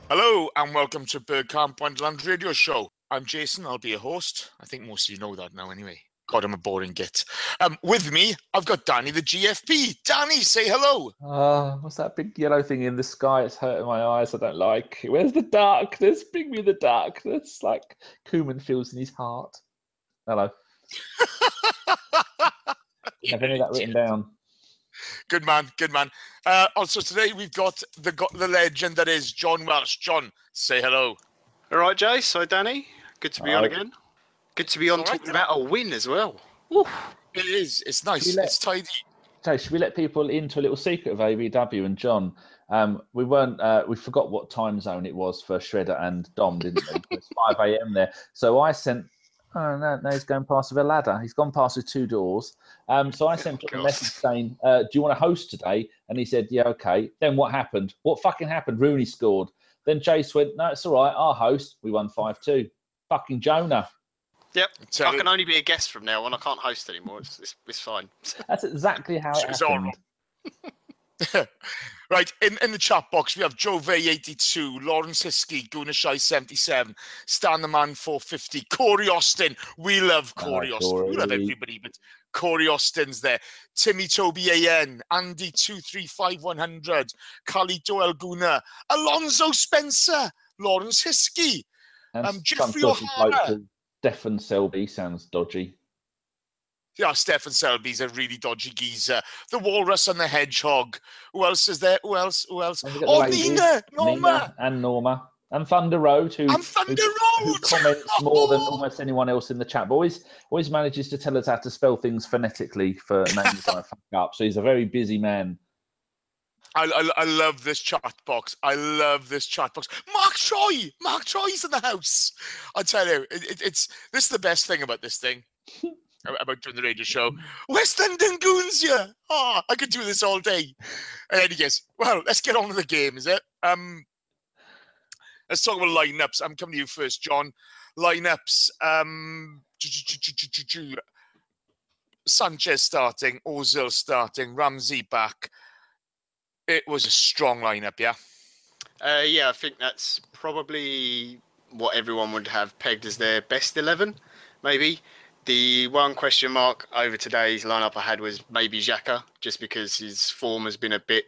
Hello and welcome to Bergkamp Wonderland Radio Show. I'm Jason, I'll be your host. I think most of you know that now anyway. God, I'm a boring git. With me, I've got Danny the GFP. Danny, say hello. What's that big yellow thing in the sky? It's hurting my eyes. I don't like it. Where's the darkness? Bring me the darkness. Like Koeman feels in his heart. Hello. Have any of that written down? Good man. Also today we've got the legend that is John Welsh. John, say hello. All right, Jace. Hi, Danny. Good to be on again. Good to be on talking about a win as well. Woo. It is. It's nice. It's tidy. Jay, should we let people into a little secret of ABW and John? We forgot what time zone it was for Shredder and Dom, didn't we? It's 5 a.m. there. So I sent, no, he's going past with a ladder. He's gone past with 2 doors. So I sent him a message saying, do you want to host today? And he said, yeah, okay. Then what happened? What fucking happened? Rooney scored. Then Jace went, no, it's all right. I'll host. We won 5-2. Fucking Jonah. Yep, I can only be a guest from now on. I can't host anymore. It's fine. That's exactly how it happened. Right, in the chat box, we have Joe Vay 82, Lawrence Hiskey, Gunashai 77, Stan the Man 450, Corey Austin. We love Corey Austin. We love everybody, but Corey Austin's there. Timmy Toby AN, Andy 235 100, Carlito El Guna, Alonso Spencer, Lawrence Hiskey, Jeffrey O'Hara. Stefan Selby sounds dodgy. Yeah, Stefan Selby's a really dodgy geezer. The Walrus and the Hedgehog. Who else is there? Who else? Oh, Nina! Norma! And Norma. And Thunder Road, who comments more than almost anyone else in the chat, but always manages to tell us how to spell things phonetically for names I fuck up. So he's a very busy man. I love this chat box. Mark Troy's in the house. I tell you, this is the best thing about this thing. About doing the radio show. West London Goons, yeah. Oh, I could do this all day. And then he goes, well, let's get on with the game, is it? Let's talk about lineups. I'm coming to you first, John. Lineups. Sanchez starting, Ozil starting, Ramsey back. It was a strong lineup, yeah? Yeah, I think that's probably what everyone would have pegged as their best 11, maybe. The one question mark over today's lineup I had was maybe Xhaka, just because his form has been a bit,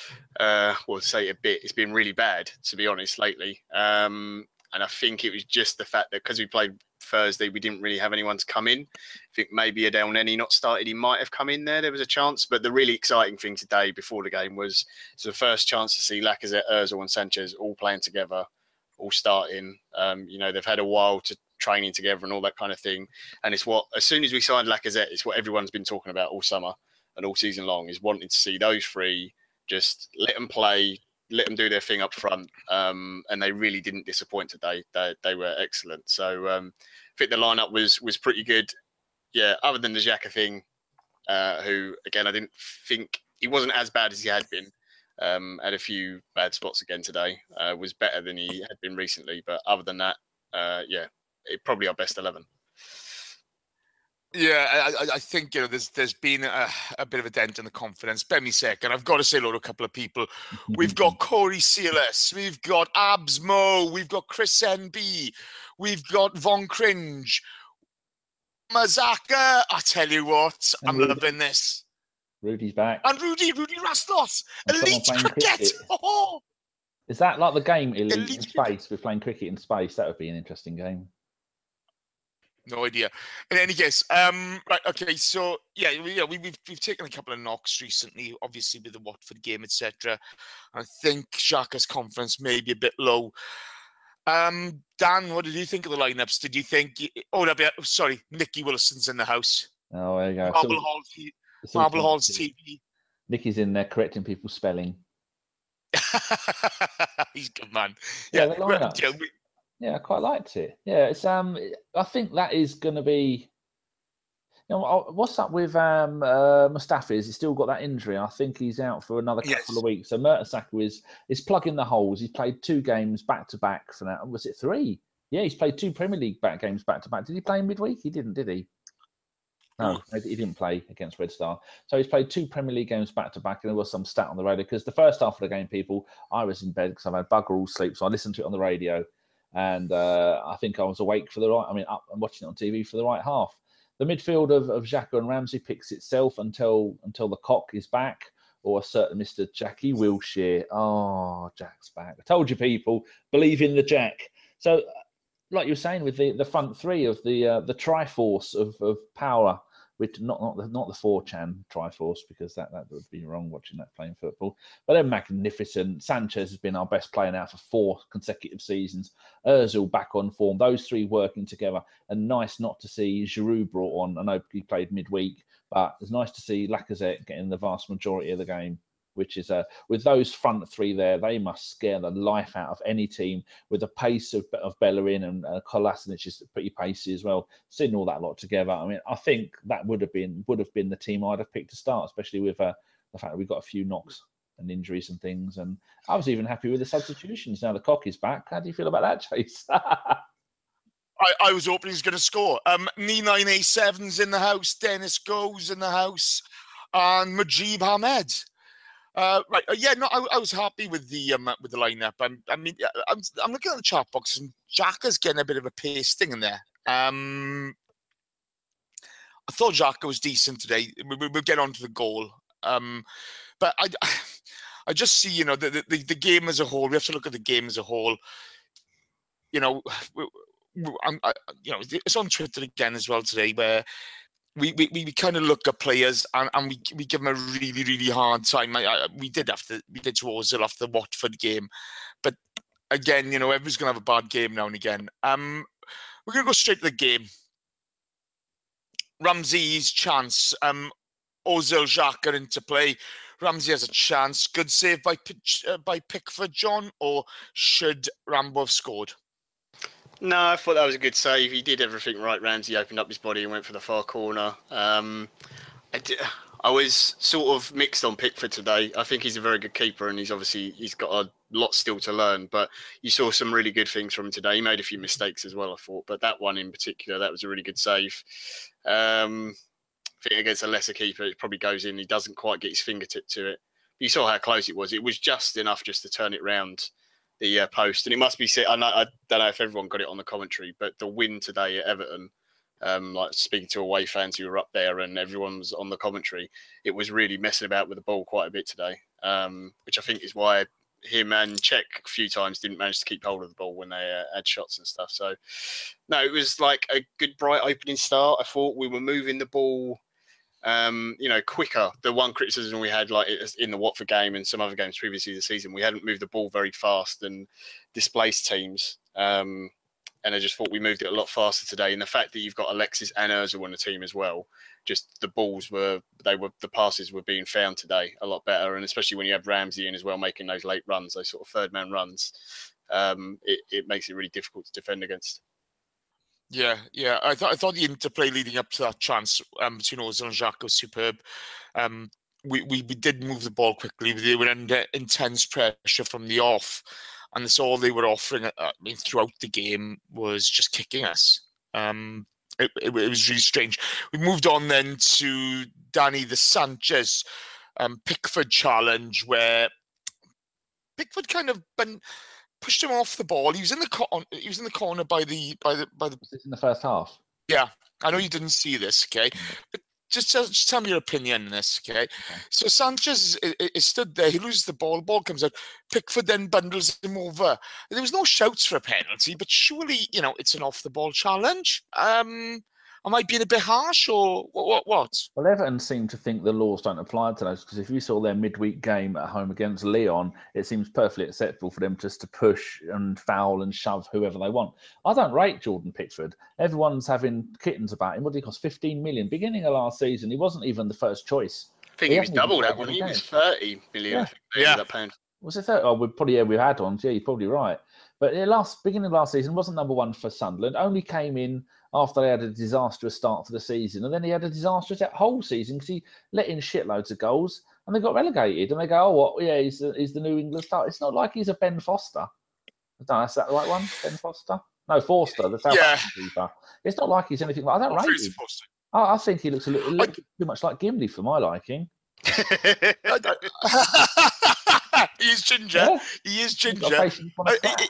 it's been really bad, to be honest, lately. And I think it was just the fact that because we played Thursday, we didn't really have anyone to come in. I think maybe Adel Neni not started, he might have come in there. There was a chance. But the really exciting thing today before the game was the first chance to see Lacazette, Ozil and Sanchez all playing together, all starting. They've had a while to training together and all that kind of thing. And it's as soon as we signed Lacazette, it's what everyone's been talking about all summer and all season long, is wanting to see those three, just let them play, let them do their thing up front. And they really didn't disappoint today. They were excellent. So I think the lineup was pretty good. Yeah, other than the Xhaka thing, who, again, I didn't think he wasn't as bad as he had been. Had a few bad spots again today. Was better than he had been recently. But other than that, probably our best 11. Yeah, I think there's been a bit of a dent in the confidence. Bear me a second. I've got to say hello to a couple of people. We've got Corey Sealis, we've got Abs Mo, we've got Chris NB, we've got Von Cringe, Mazaka. I tell you what, I'm loving this. Rudy's back. And Rudy Rastos. Elite cricket. Oh. Is that like the game Elite in Space? We're playing cricket in space. That would be an interesting game. No idea. In any case, right, okay, so we've taken a couple of knocks recently, obviously with the Watford game, etc. I think Xhaka's confidence may be a bit low. Dan, what did you think of the lineups? Did you think? Nicky Wilson's in the house. Oh, there you go. Marble Hall's TV. Nicky's in there correcting people's spelling. He's a good man. Yeah, the lineup. Yeah, I quite liked it. Yeah, it's I think that is going to be. What's up with Mustafi's? He's still got that injury. I think he's out for another couple of weeks. So Mertesacker is plugging the holes. He's played 2 games back to back for that. Was it 3? Yeah, he's played 2 Premier League games back to back. Did he play in midweek? He didn't, did he? No, he didn't play against Red Star. So he's played 2 Premier League games back-to-back, and there was some stat on the radio, because the first half of the game, I was in bed because I've had bugger all sleep, so I listened to it on the radio, and I think I was awake up and watching it on TV for the right half. The midfield of Xhaka and Ramsey picks itself until the cock is back, or a certain Mr. Jackie Wilshere. Oh, Jack's back. I told you, people, believe in the Jack. So, like you were saying, with the front three of the Triforce of power, with not the 4chan Triforce, because that would be wrong watching that playing football. But they're magnificent. Sanchez has been our best player now for 4 consecutive seasons. Ozil back on form. Those 3 working together. And nice not to see Giroud brought on. I know he played midweek, but it's nice to see Lacazette getting the vast majority of the game, which is with those front 3 there, they must scare the life out of any team, with the pace of Bellerin and Kolasinac is pretty pacey as well. Seeing all that lot together, I mean, I think that would have been the team I'd have picked to start, especially with the fact that we've got a few knocks and injuries and things. And I was even happy with the substitutions. Now the cock is back. How do you feel about that, Chase? I was hoping he's going to score. Ni9A7's in the house. Dennis Goes in the house. And Majib Ahmed. I was happy with the lineup. I'm looking at the chat box, and Xhaka's getting a bit of a pasting in there. I thought Xhaka was decent today. We'll get on to the goal. But I just see, the game as a whole. We have to look at the game as a whole. It's on Twitter again as well today, where we kind of look at players and we give them a really, really hard time. We did to Ozil after the Watford game, but again, everyone's gonna have a bad game now and again. We're gonna go straight to the game. Ramsey's chance. Ozil, Xhaka into play. Ramsey has a chance. Good save by Pickford, John, or should Rambo have scored? No, I thought that was a good save. He did everything right. Ramsey opened up his body and went for the far corner. I was sort of mixed on Pickford today. I think he's a very good keeper, and he's got a lot still to learn. But you saw some really good things from him today. He made a few mistakes as well, I thought, but that one in particular, that was a really good save. I think against a lesser keeper, it probably goes in. He doesn't quite get his fingertip to it. But you saw how close it was. It was just enough just to turn it round the post. And it must be said, I don't know if everyone got it on the commentary, but the win today at Everton, like speaking to away fans who were up there and everyone was on the commentary, it was really messing about with the ball quite a bit today, which I think is why him and Cech a few times didn't manage to keep hold of the ball when they had shots and stuff. So, no, it was like a good, bright opening start. I thought we were moving the ball quicker. The one criticism we had, like in the Watford game and some other games previously this season, we hadn't moved the ball very fast and displaced teams. And I just thought we moved it a lot faster today. And the fact that you've got Alexis and Ozil on the team as well, just the passes were being found today a lot better. And especially when you have Ramsey in as well, making those late runs, those sort of third man runs, it makes it really difficult to defend against. Yeah. I thought the interplay leading up to that chance between Ozil and Xhaka was superb. We did move the ball quickly. They were under intense pressure from the off, and that's all they were offering. Throughout the game was just kicking us. It was really strange. We moved on then to Danny the Sanchez Pickford challenge, where Pickford kind of pushed him off the ball. He was in the corner by the. Was this in the first half? Yeah, I know you didn't see this, okay? But just tell me your opinion on this, okay? So Sanchez is stood there. He loses the ball comes out. Pickford then bundles him over. There was no shouts for a penalty, but surely, it's an off-the-ball challenge. Am I being a bit harsh, or what? Well, Everton seem to think the laws don't apply to those, because if you saw their midweek game at home against Lyon, it seems perfectly acceptable for them just to push and foul and shove whoever they want. I don't rate Jordan Pickford. Everyone's having kittens about him. What did he cost? 15 million. Beginning of last season, he wasn't even the first choice. I think he was double that one. He was 30 million. Yeah. That pound. Was it 30? Oh, we've had on. Yeah, you're probably right. But beginning of last season, wasn't number one for Sunderland. Only came in after they had a disastrous start for the season. And then he had a disastrous whole season because he let in shitloads of goals and they got relegated. And they go, oh, what? Yeah, he's the New England star. It's not like he's a Ben Foster. I don't know, is that the right one? Ben Foster? No, Forster, the Southampton keeper. It's not like he's anything like I don't rate him. I think he looks a little too much like Gimli for my liking. He is ginger. Yeah. He is He's got a ginger. face you wanna slap.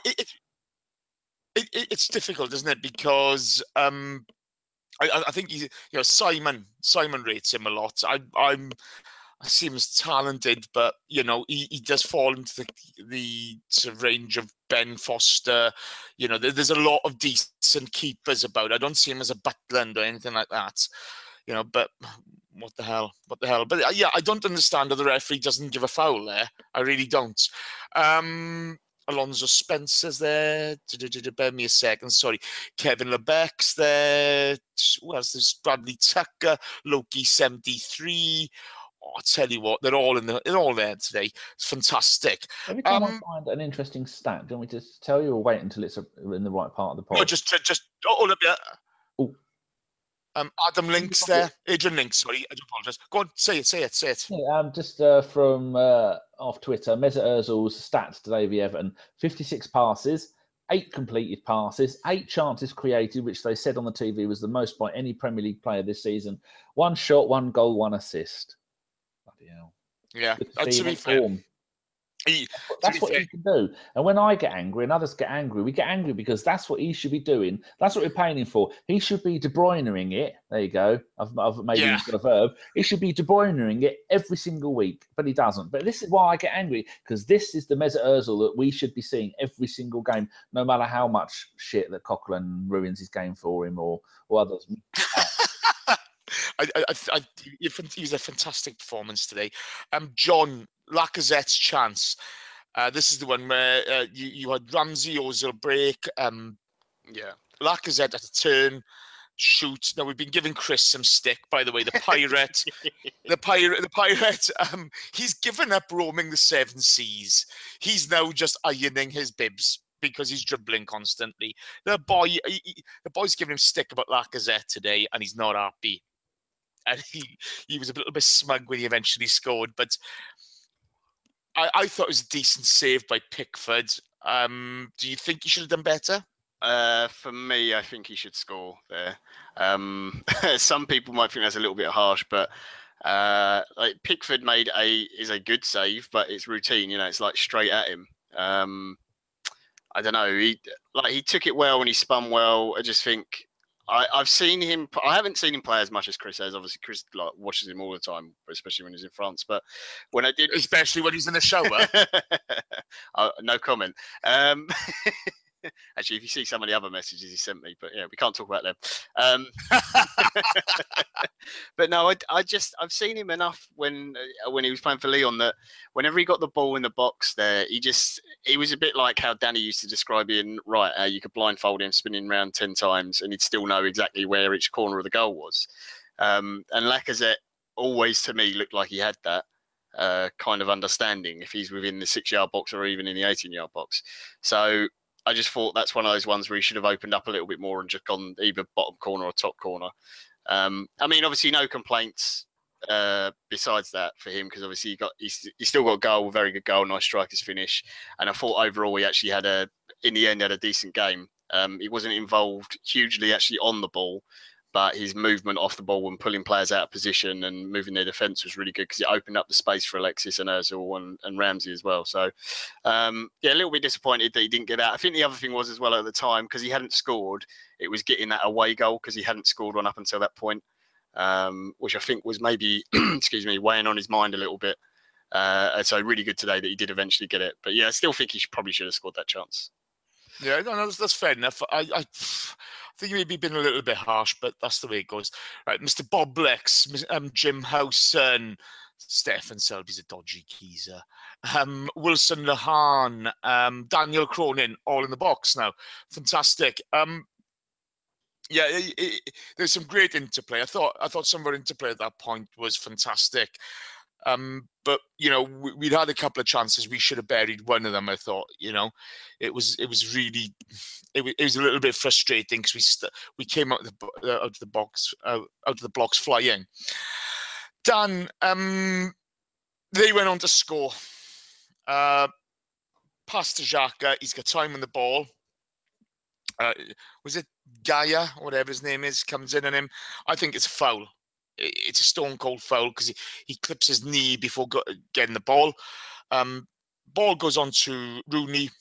It's difficult, isn't it? Because I think Simon rates him a lot. I see him as talented, but he does fall into the sort of range of Ben Foster. There's a lot of decent keepers about. I don't see him as a Butland or anything like that. But what the hell? But yeah, I don't understand how the referee doesn't give a foul there. I really don't. Alonso Spencer's there. Bear me a second. Sorry. Kevin Lebeck's there. Who else? There's Bradley Tucker, Loki 73. Oh, I'll tell you what, they're all there today. It's fantastic. Every time I find an interesting stat, do you want me to tell you or wait until it's in the right part of the pod? No, just hold up here. Adam Links there. Adrian Links, sorry, I do apologise. Go on, say it. Yeah, just from off Twitter, Mesut Ozil's stats today for Everton: 56 passes, 8 completed passes, 8 chances created, which they said on the TV was the most by any Premier League player this season. 1 shot, 1 goal, 1 assist. Bloody hell. Yeah, to be fair. That's what he can do. And when I get angry and others get angry, we get angry because that's what he should be doing. That's what we're paying him for. He should be De Bruyne-ing it. There you go. I've maybe got a verb. He should be De Bruyne-ing it every single week, but he doesn't. But this is why I get angry, because this is the Mesut Ozil that we should be seeing every single game, no matter how much shit that Coquelin ruins his game for him or others. He was a fantastic performance today. John, Lacazette's chance. This is the one where you had Ramsey, Ozil break. Lacazette at a turn, shoot. Now we've been giving Chris some stick, by the way. The pirate, the pirate. He's given up roaming the 7 seas. He's now just ironing his bibs because he's dribbling constantly. The boy's giving him stick about Lacazette today, and he's not happy. And he was a little bit smug when he eventually scored, but I thought it was a decent save by Pickford. Do you think he should have done better? For me, I think he should score there. Some people might think that's a little bit harsh, but like Pickford is a good save, but it's routine. It's like straight at him. I don't know. He took it well and he spun well. I just think. I've seen him. I haven't seen him play as much as Chris has. Obviously, Chris watches him all the time, especially when he's in France. But when I did, especially when he's in the shower, no comment. Actually, if you see some of the other messages he sent me, but yeah, we can't talk about them. But no, I've seen him enough when he was playing for Lyon that whenever he got the ball in the box there, he was a bit like how Danny used to describe him. Right, you could blindfold him spinning around 10 times and he'd still know exactly where each corner of the goal was. And Lacazette always to me looked like he had that kind of understanding if he's within the 6-yard box or even in the 18-yard box. So I just thought that's one of those ones where he should have opened up a little bit more and just gone either bottom corner or top corner. I mean, obviously, no complaints besides that for him because obviously he's still got a goal, very good goal, nice striker's finish. And I thought overall he actually had a decent game. He wasn't involved hugely actually on the ball, but his movement off the ball and pulling players out of position and moving their defence was really good because it opened up the space for Alexis and Ozil and Ramsey as well. So, a little bit disappointed that he didn't get out. I think the other thing was as well at the time, because he hadn't scored, it was getting that away goal because he hadn't scored one up until that point, which I think was maybe, weighing on his mind a little bit. So really good today that he did eventually get it. But yeah, I still think he probably should have scored that chance. Yeah, no, that's fair enough. I think maybe been a little bit harsh, but that's the way it goes. Right, Mr. Bob Lex, Jim Howson, Stefan Selby's a dodgy geezer. Wilson Lahan, Daniel Cronin, all in the box now. Fantastic. There's some great interplay. I thought some of our interplay at that point was fantastic. But we'd had a couple of chances. We should have buried one of them. I thought, it was really, it was a little bit frustrating because we came out of the blocks flying. Dan, they went on to score. Pass to Xhaka. He's got time on the ball. Was it Gaia, whatever his name is, comes in on him. I think it's a foul. It's a stone cold foul because he clips his knee before getting the ball. Ball goes on to Rooney.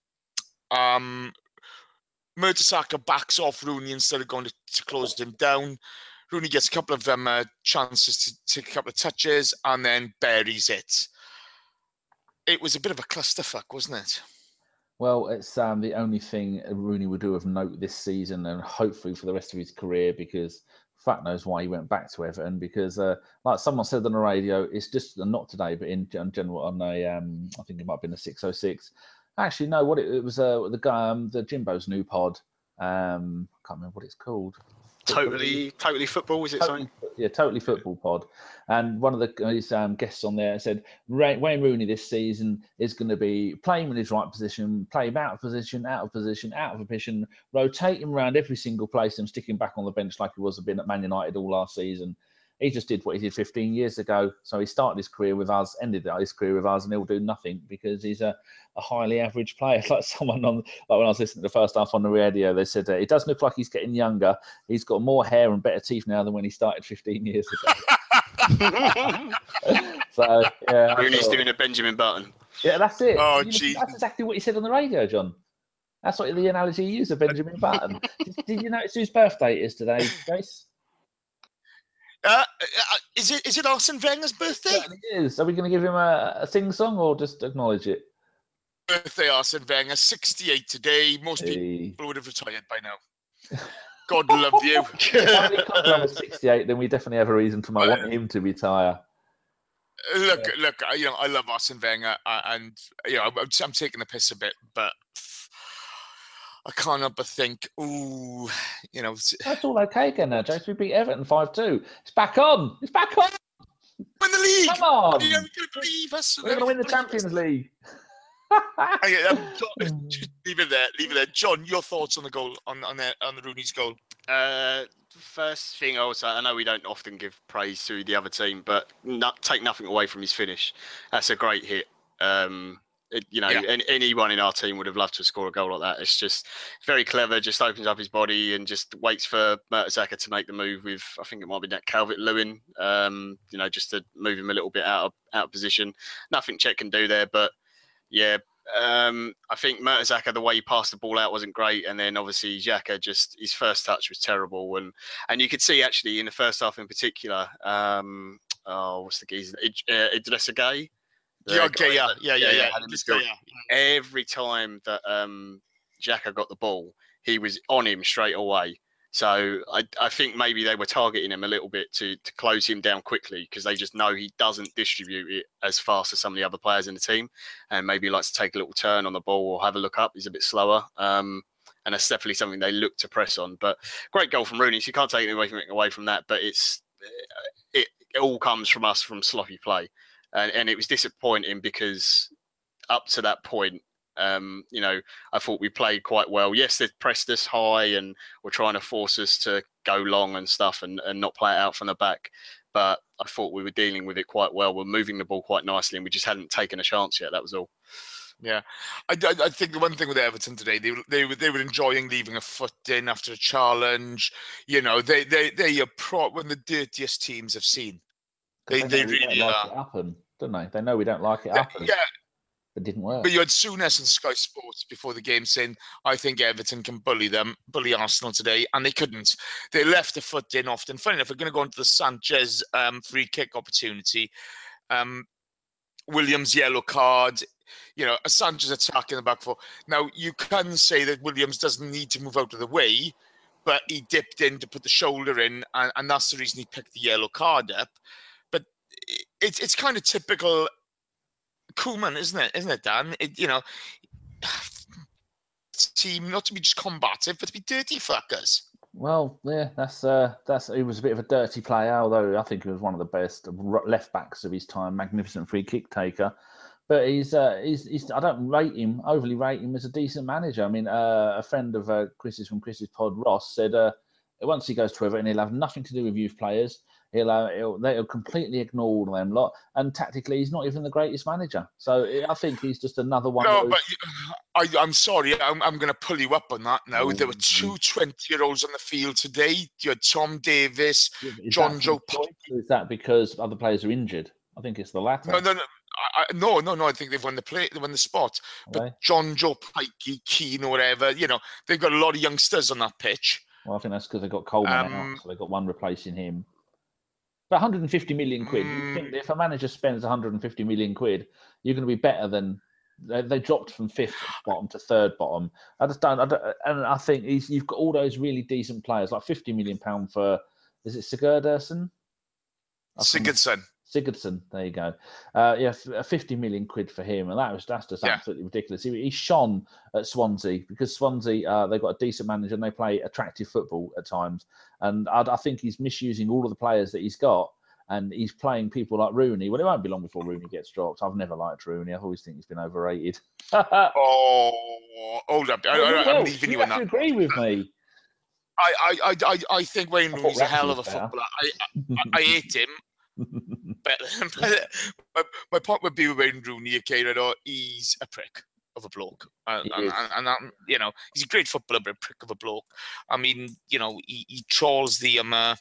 Mertesacker backs off Rooney instead of going to close him down. Rooney gets a couple of chances to take a couple of touches and then buries it. It was a bit of a clusterfuck, wasn't it? Well, it's the only thing Rooney would do of note this season and hopefully for the rest of his career, because fuck knows why he went back to Everton, because like someone said on the radio, it's just not today, but in general on a, I think it might have been a 606. Actually, no, what it was the guy, the Jimbo's new pod. I can't remember what it's called. Totally Football, is it something? Yeah, Totally Football pod. And one of his guests on there said Wayne Rooney this season is going to be playing in his right position, play him out of position, rotate him around every single place and sticking back on the bench like he was been at Man United all last season. He just did what he did 15 years ago. So he started his career with us, ended his career with us, and he'll do nothing because he's a highly average player. Like someone when I was listening to the first half on the radio, they said it does look like he's getting younger. He's got more hair and better teeth now than when he started 15 years ago. So yeah, Rooney's doing a Benjamin Button. Yeah, that's it. Oh, geez. That's exactly what he said on the radio, John. That's what the analogy he used of Benjamin Button. Did you notice whose birthday it is today, Grace? Is it Arsene Wenger's birthday? It is. Are we going to give him a sing-song or just acknowledge it? Birthday, Arsene Wenger, 68 today. Most people would have retired by now. God love you. If he was 68, then we definitely have a reason to want him to retire. Look, I love Arsene Wenger, and I'm taking the piss a bit, but I can't help but think, that's all okay again now, James. We beat Everton 5-2. It's back on. It's back on. Win the league. Come on. You're going to believe us. We're going to win the Champions League. Leave it there. John, your thoughts on the goal, on the Rooney's goal? First thing I would say, I know we don't often give praise to the other team, but take nothing away from his finish. That's a great hit. Anyone in our team would have loved to score a goal like that. It's just very clever, just opens up his body and just waits for Mertesacker to make the move with, I think it might be that Calvert-Lewin, just to move him a little bit out of position. Nothing Cech can do there, but yeah, I think Mertesacker, the way he passed the ball out wasn't great, and then obviously Xhaka, just his first touch was terrible, and you could see actually in the first half in particular, what's the geezer? Idrissa Gueye. Yeah. Every time that Xhaka got the ball, he was on him straight away. So I think maybe they were targeting him a little bit to close him down quickly, because they just know he doesn't distribute it as fast as some of the other players in the team, and maybe likes to take a little turn on the ball or have a look up. He's a bit slower. And that's definitely something they look to press on. But great goal from Rooney. So you can't take anything away from that. But it all comes from us, from sloppy play. And it was disappointing because up to that point, I thought we played quite well. Yes, they pressed us high and were trying to force us to go long and stuff and not play it out from the back. But I thought we were dealing with it quite well. We're moving the ball quite nicely, and we just hadn't taken a chance yet. That was all. Yeah, I think the one thing with Everton today, they were enjoying leaving a foot in after a challenge. They are one of the dirtiest teams I've seen. They really like are. It happen, don't they? They know we don't like it happen. Yeah. It didn't work. But you had Souness and Sky Sports before the game saying, I think Everton can bully Arsenal today, and they couldn't. They left a foot in often. Funny enough, we're going to go into the Sanchez free kick opportunity. Williams yellow card. A Sanchez attack in the back four. Now, you can say that Williams doesn't need to move out of the way, but he dipped in to put the shoulder in, and that's the reason he picked the yellow card up. But it's kind of typical Koeman, isn't it, Dan? Team not to be just combative, but to be dirty fuckers. Well, yeah, that's he was a bit of a dirty player, although I think he was one of the best left backs of his time. Magnificent free kick taker, but he's I don't overly rate him as a decent manager. I mean, a friend of Chris's from Chris's pod, Ross, said once he goes to Everton, he'll have nothing to do with youth players. They'll completely ignore them lot, and tactically, he's not even the greatest manager. So I think he's just another one. No, but I'm sorry, I'm going to pull you up on that now. There were two 20-year-olds on the field today. You had Tom Davis, John Joe Pikey. Is that because other players are injured? I think it's the latter. No. I think they've won the spot. But John Joe Pikey, Keane, or whatever, they've got a lot of youngsters on that pitch. Well, I think that's because they got Coleman out, so they got one replacing him. But 150 million quid. You think if a manager spends 150 million quid, you're going to be better than they dropped from 5th bottom to 3rd bottom. I just don't. And I think you've got all those really decent players, like 50 million pound for, is it Sigurdsson? Sigurdsson, there you go. 50 million quid for him, and that's just absolutely ridiculous. He shone at Swansea because Swansea they've got a decent manager and they play attractive football at times. And I think he's misusing all of the players that he's got, and he's playing people like Rooney. Well, it won't be long before Rooney gets dropped. I've never liked Rooney. I always think he's been overrated. Hold up! I'm leaving you on that. You agree with me? I think Wayne Rooney's a hell of a footballer. I hate him. But my point would be with Wayne Rooney, he's a prick of a bloke, and he's a great footballer, but a prick of a bloke. I mean, he trolls the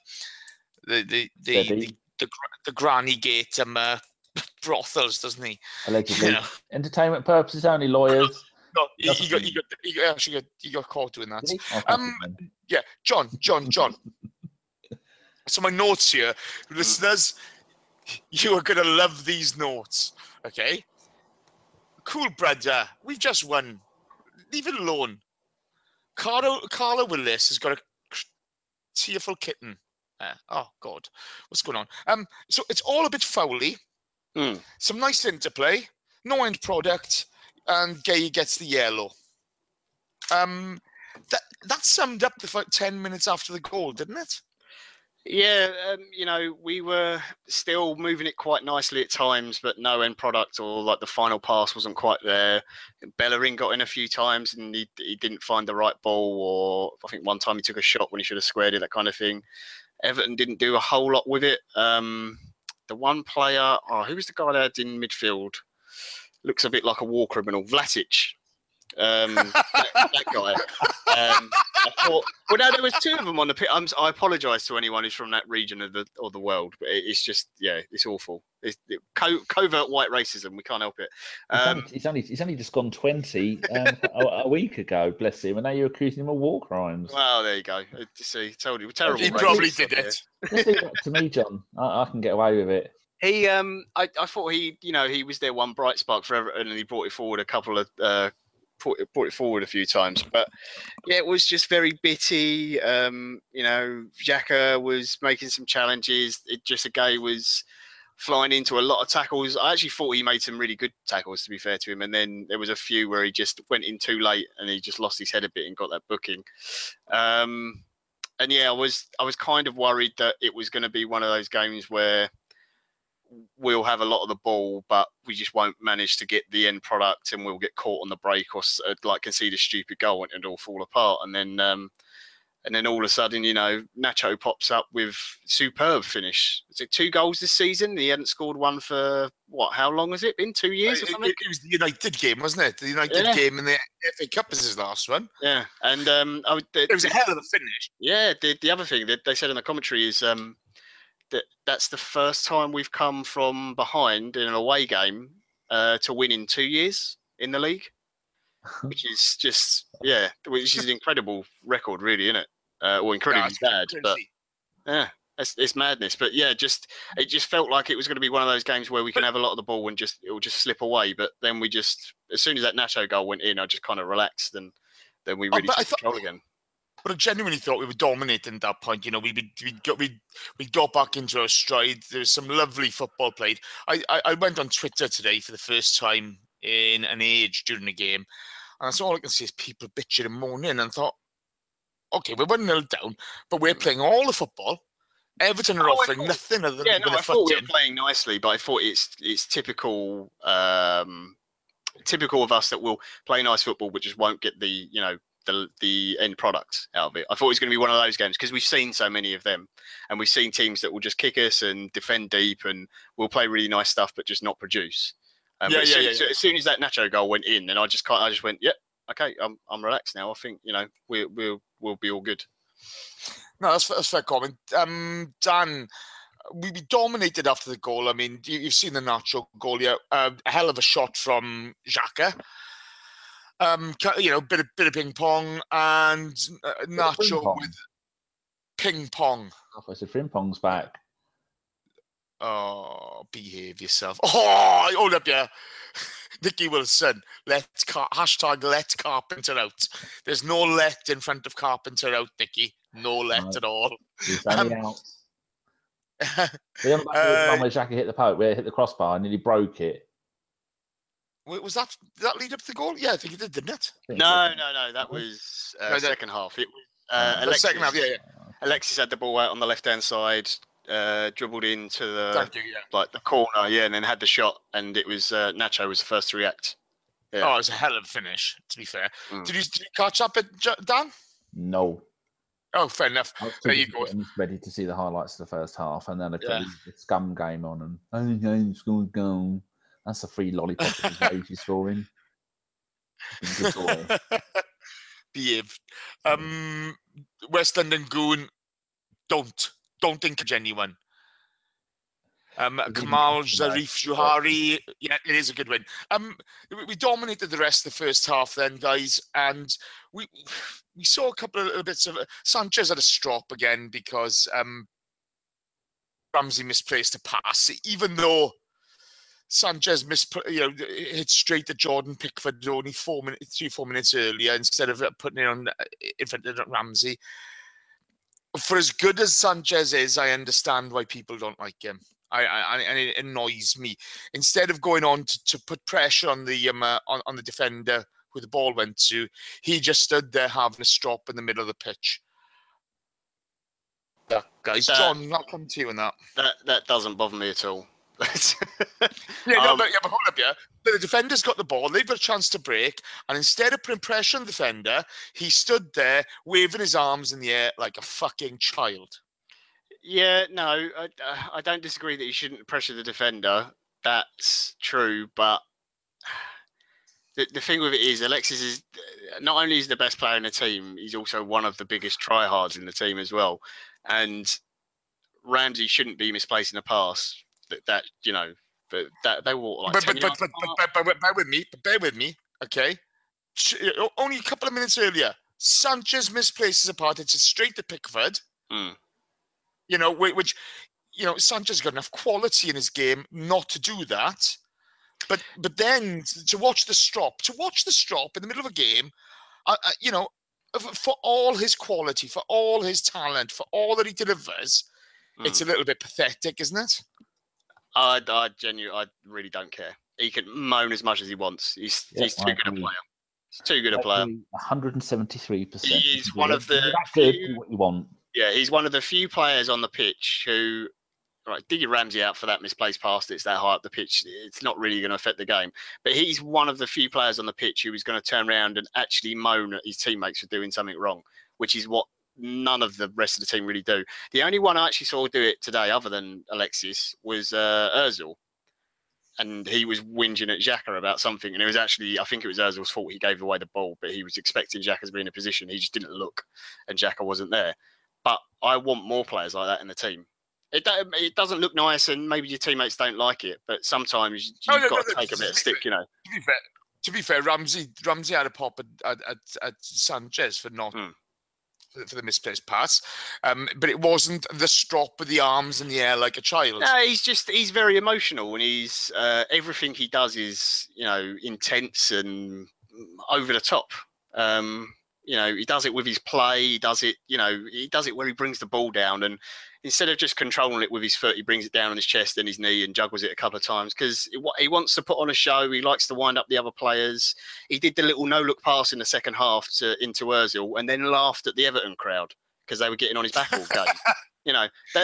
granny gate brothels, doesn't he? Allegedly, entertainment purposes only, lawyers. No, he got caught doing that. John. So my notes here, listeners, you are going to love these notes, okay? Cool, brother. We've just won. Leave it alone. Carla Willis has got a tearful kitten. Oh, God. What's going on? So it's all a bit foully. Some nice interplay. No end product. And Gay gets the yellow. That summed up the 10 minutes after the goal, didn't it? Yeah, we were still moving it quite nicely at times, but no end product, or like the final pass wasn't quite there. Bellerin got in a few times and he didn't find the right ball, or I think one time he took a shot when he should have squared it, that kind of thing. Everton didn't do a whole lot with it. The one player, who was the guy that had in midfield? Looks a bit like a war criminal, Vlasic. That guy. I thought, there was 2 of them on the pitch. I apologise to anyone who's from that region of the world, but it's just, it's awful. It's covert white racism. We can't help it. He's only just gone 20 a week ago, bless him, and now you're accusing him of war crimes. Well, there you go. See, told you, terrible. He probably did it. Just leave that to me, John. I can get away with it. He, I thought he was their one bright spark for Everton, and he brought it forward brought it forward a few times, but it was just very bitty. Xhaka was making some challenges. Gay was flying into a lot of tackles. I actually thought he made some really good tackles, to be fair to him, and then there was a few where he just went in too late and he just lost his head a bit and got that booking. I was kind of worried that it was going to be one of those games where we'll have a lot of the ball, but we just won't manage to get the end product, and we'll get caught on the break or concede a stupid goal and it'll fall apart. And then all of a sudden, Nacho pops up with superb finish. Is it 2 goals this season? He hadn't scored one for how long has it been? 2 years or something? It was the United game, wasn't it? The United game in the FA Cup was his last one. Yeah, and it was a hell of a finish. Yeah, the other thing that they said in the commentary is that's the first time we've come from behind in an away game to win in 2 years in the league, which is just which is an incredible record, really, isn't it? Or incredibly bad, but it's madness. But it just felt like it was going to be one of those games where we can have a lot of the ball and it will just slip away. But then as soon as that Nacho goal went in, I just kind of relaxed, and then we really took control again. But I genuinely thought we were dominating at that point. We got back into our stride. There was some lovely football played. I went on Twitter today for the first time in an age during the game, and that's all I can see is people bitching and moaning. And thought, okay, we're 1-0 down, but we're playing all the football. Everton are offering nothing other than I thought we were playing nicely, but I thought it's typical of us that will play nice football, but just won't get the end product out of it. I thought it was going to be one of those games because we've seen so many of them, and we've seen teams that will just kick us and defend deep and will play really nice stuff but just not produce. But as soon as that Nacho goal went in, then I just went, yep, okay, I'm relaxed now. I think we'll be all good. No, that's fair comment. Dan, we dominated after the goal. I mean, you've seen the Nacho goal, yeah. A hell of a shot from Xhaka. Bit of ping pong, and Nacho with ping pong. I said Frimpong's back. Oh, behave yourself. Oh, hold up, yeah. Nicky Wilson, hashtag let Carpenter out. There's no let in front of Carpenter out, Nicky. No let at all. He's only out. The one where Xhaka hit the post, where it hit the crossbar and nearly broke it. Was that? Did that lead up to the goal? Yeah, I think it did, didn't it? No. That was second half. It was Alexis. Second half, yeah. Alexis had the ball out on the left-hand side, dribbled into the the corner, and then had the shot, and it was Nacho was the first to react. Yeah. Oh, it was a hell of a finish, to be fair. Did you catch up it, Dan? No. Oh, fair enough. There you go. I'm ready to see the highlights of the first half, and then I put the scum game on, and go. That's a free lollipop that he's scoring. Good boy. Behave. West London Goon, don't encourage anyone. Kamal Zarif Johari, yeah, it is a good win. We dominated the rest of the first half then, guys, and we saw a couple of little bits of Sanchez had a strop again because Ramsey misplaced a pass, even though Sanchez hit straight at Jordan Pickford only 4 minutes earlier instead of putting it on in front of Ramsey. For as good as Sanchez is, I understand why people don't like him. And it annoys me. Instead of going on to put pressure on the defender who the ball went to, he just stood there having a strop in the middle of the pitch. Guys, John, I'll come to you on that. That doesn't bother me at all. But hold up, yeah. The defender's got the ball, they've got a chance to break, and instead of putting pressure on the defender, he stood there waving his arms in the air like a fucking child. Yeah, no, I don't disagree that you shouldn't pressure the defender. That's true, but the thing with it is Alexis is not only is the best player in the team, he's also one of the biggest tryhards in the team as well. And Ramsey shouldn't be misplacing a pass. That they will like. But bear with me, okay? Only a couple of minutes earlier, Sanchez misplaces a pass. It's straight to Pickford. Which Sanchez got enough quality in his game not to do that. But then to watch the strop in the middle of a game, for all his quality, for all his talent, for all that he delivers, it's a little bit pathetic, isn't it? I really don't care. He can moan as much as he wants. He's too good a player. He's too good a player. 173%. He's one of the few, what you want. Yeah, he's one of the few players on the pitch who, right, digging Ramsey out for that misplaced pass that's that high up the pitch, it's not really going to affect the game. But he's one of the few players on the pitch who is going to turn around and actually moan at his teammates for doing something wrong, which is what none of the rest of the team really do. The only one I actually saw do it today, other than Alexis, was Ozil. And he was whinging at Xhaka about something. And it was actually, I think it was Ozil's fault he gave away the ball, but he was expecting Xhaka to be in a position. He just didn't look, and Xhaka wasn't there. But I want more players like that in the team. It doesn't look nice, and maybe your teammates don't like it, but sometimes you've got to take a bit of stick, To be fair, Ramsey had a pop at Sanchez for not... for the misplaced pass, but it wasn't the strop with the arms in the air like a child. No, he's very emotional, and he's everything he does is intense and over the top. He does it with his play. He does it, he does it where he brings the ball down, and instead of just controlling it with his foot, he brings it down on his chest and his knee and juggles it a couple of times because he wants to put on a show. He likes to wind up the other players. He did the little no-look pass in the second half into Ozil and then laughed at the Everton crowd because they were getting on his back all game.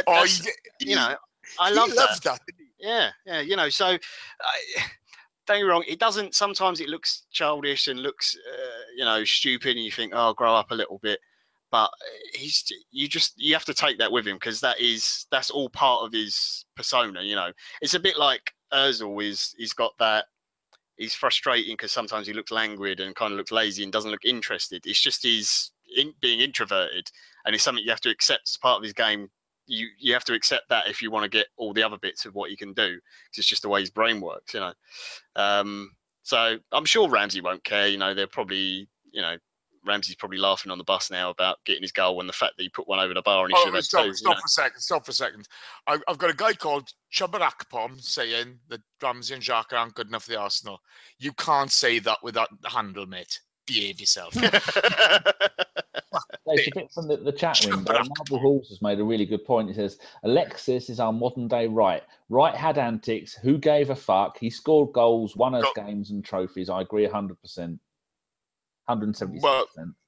I love that. Yeah. So don't get me wrong. It doesn't. Sometimes it looks childish and looks, stupid, and you think, "Oh, grow up a little bit." But you have to take that with him because that's all part of his persona. It's a bit like Ozil he's got that he's frustrating because sometimes he looks languid and kind of looks lazy and doesn't look interested. It's just he's being introverted, and it's something you have to accept as part of his game. You have to accept that if you want to get all the other bits of what he can do, because it's just the way his brain works, you know. So I'm sure Ramsey won't care. You know, they're probably, you know, Ramsey's probably laughing on the bus now about getting his goal and the fact that he put one over the bar and he should have had two. Stop for a second. I've got a guy called Chuba Akpom saying that Ramsey and Xhaka aren't good enough for the Arsenal. You can't say that with that handle, mate. Behave yourself. It's a bit from the chat window. Marble Halls has made a really good point. He says, Alexis is our modern day Wright. Wright had antics. Who gave a fuck? He scored goals, won us games and trophies. I agree 100%. 176%. Well,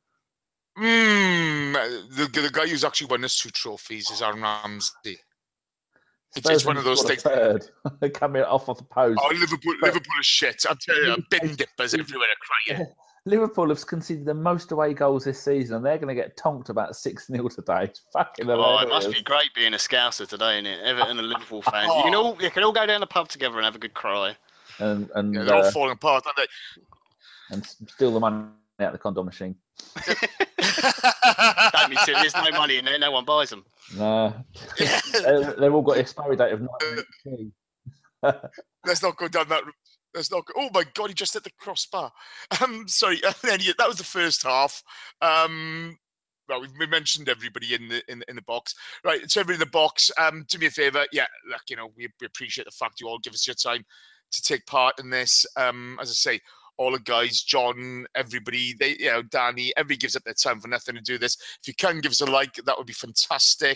the guy who's actually won us 2 trophies is Aaron Ramsey. It's one of those things. They're coming off the post. Oh, Liverpool is shit. I'm telling you, bin dippers everywhere are crying. Liverpool have conceded the most away goals this season, and they're going to get tonked about 6-0 today. It's fucking hilarious. It must be great being a Scouser today, isn't it? Everton and Liverpool fans. You can all go down the pub together and have a good cry. And they're all falling apart, aren't they? And steal the money out of the condom machine. Don't be silly. There's no money in there. No one buys them. No. They've all got an expiry date of 1982. Let's not go down that route. Oh my God, he just hit the crossbar. Sorry, that was the first half. Well, we mentioned everybody in the box, right? So everybody in the box. Do me a favor, we appreciate the fact you all give us your time to take part in this. As I say, all the guys, John, everybody, Danny, everybody gives up their time for nothing to do this. If you can give us a like, that would be fantastic.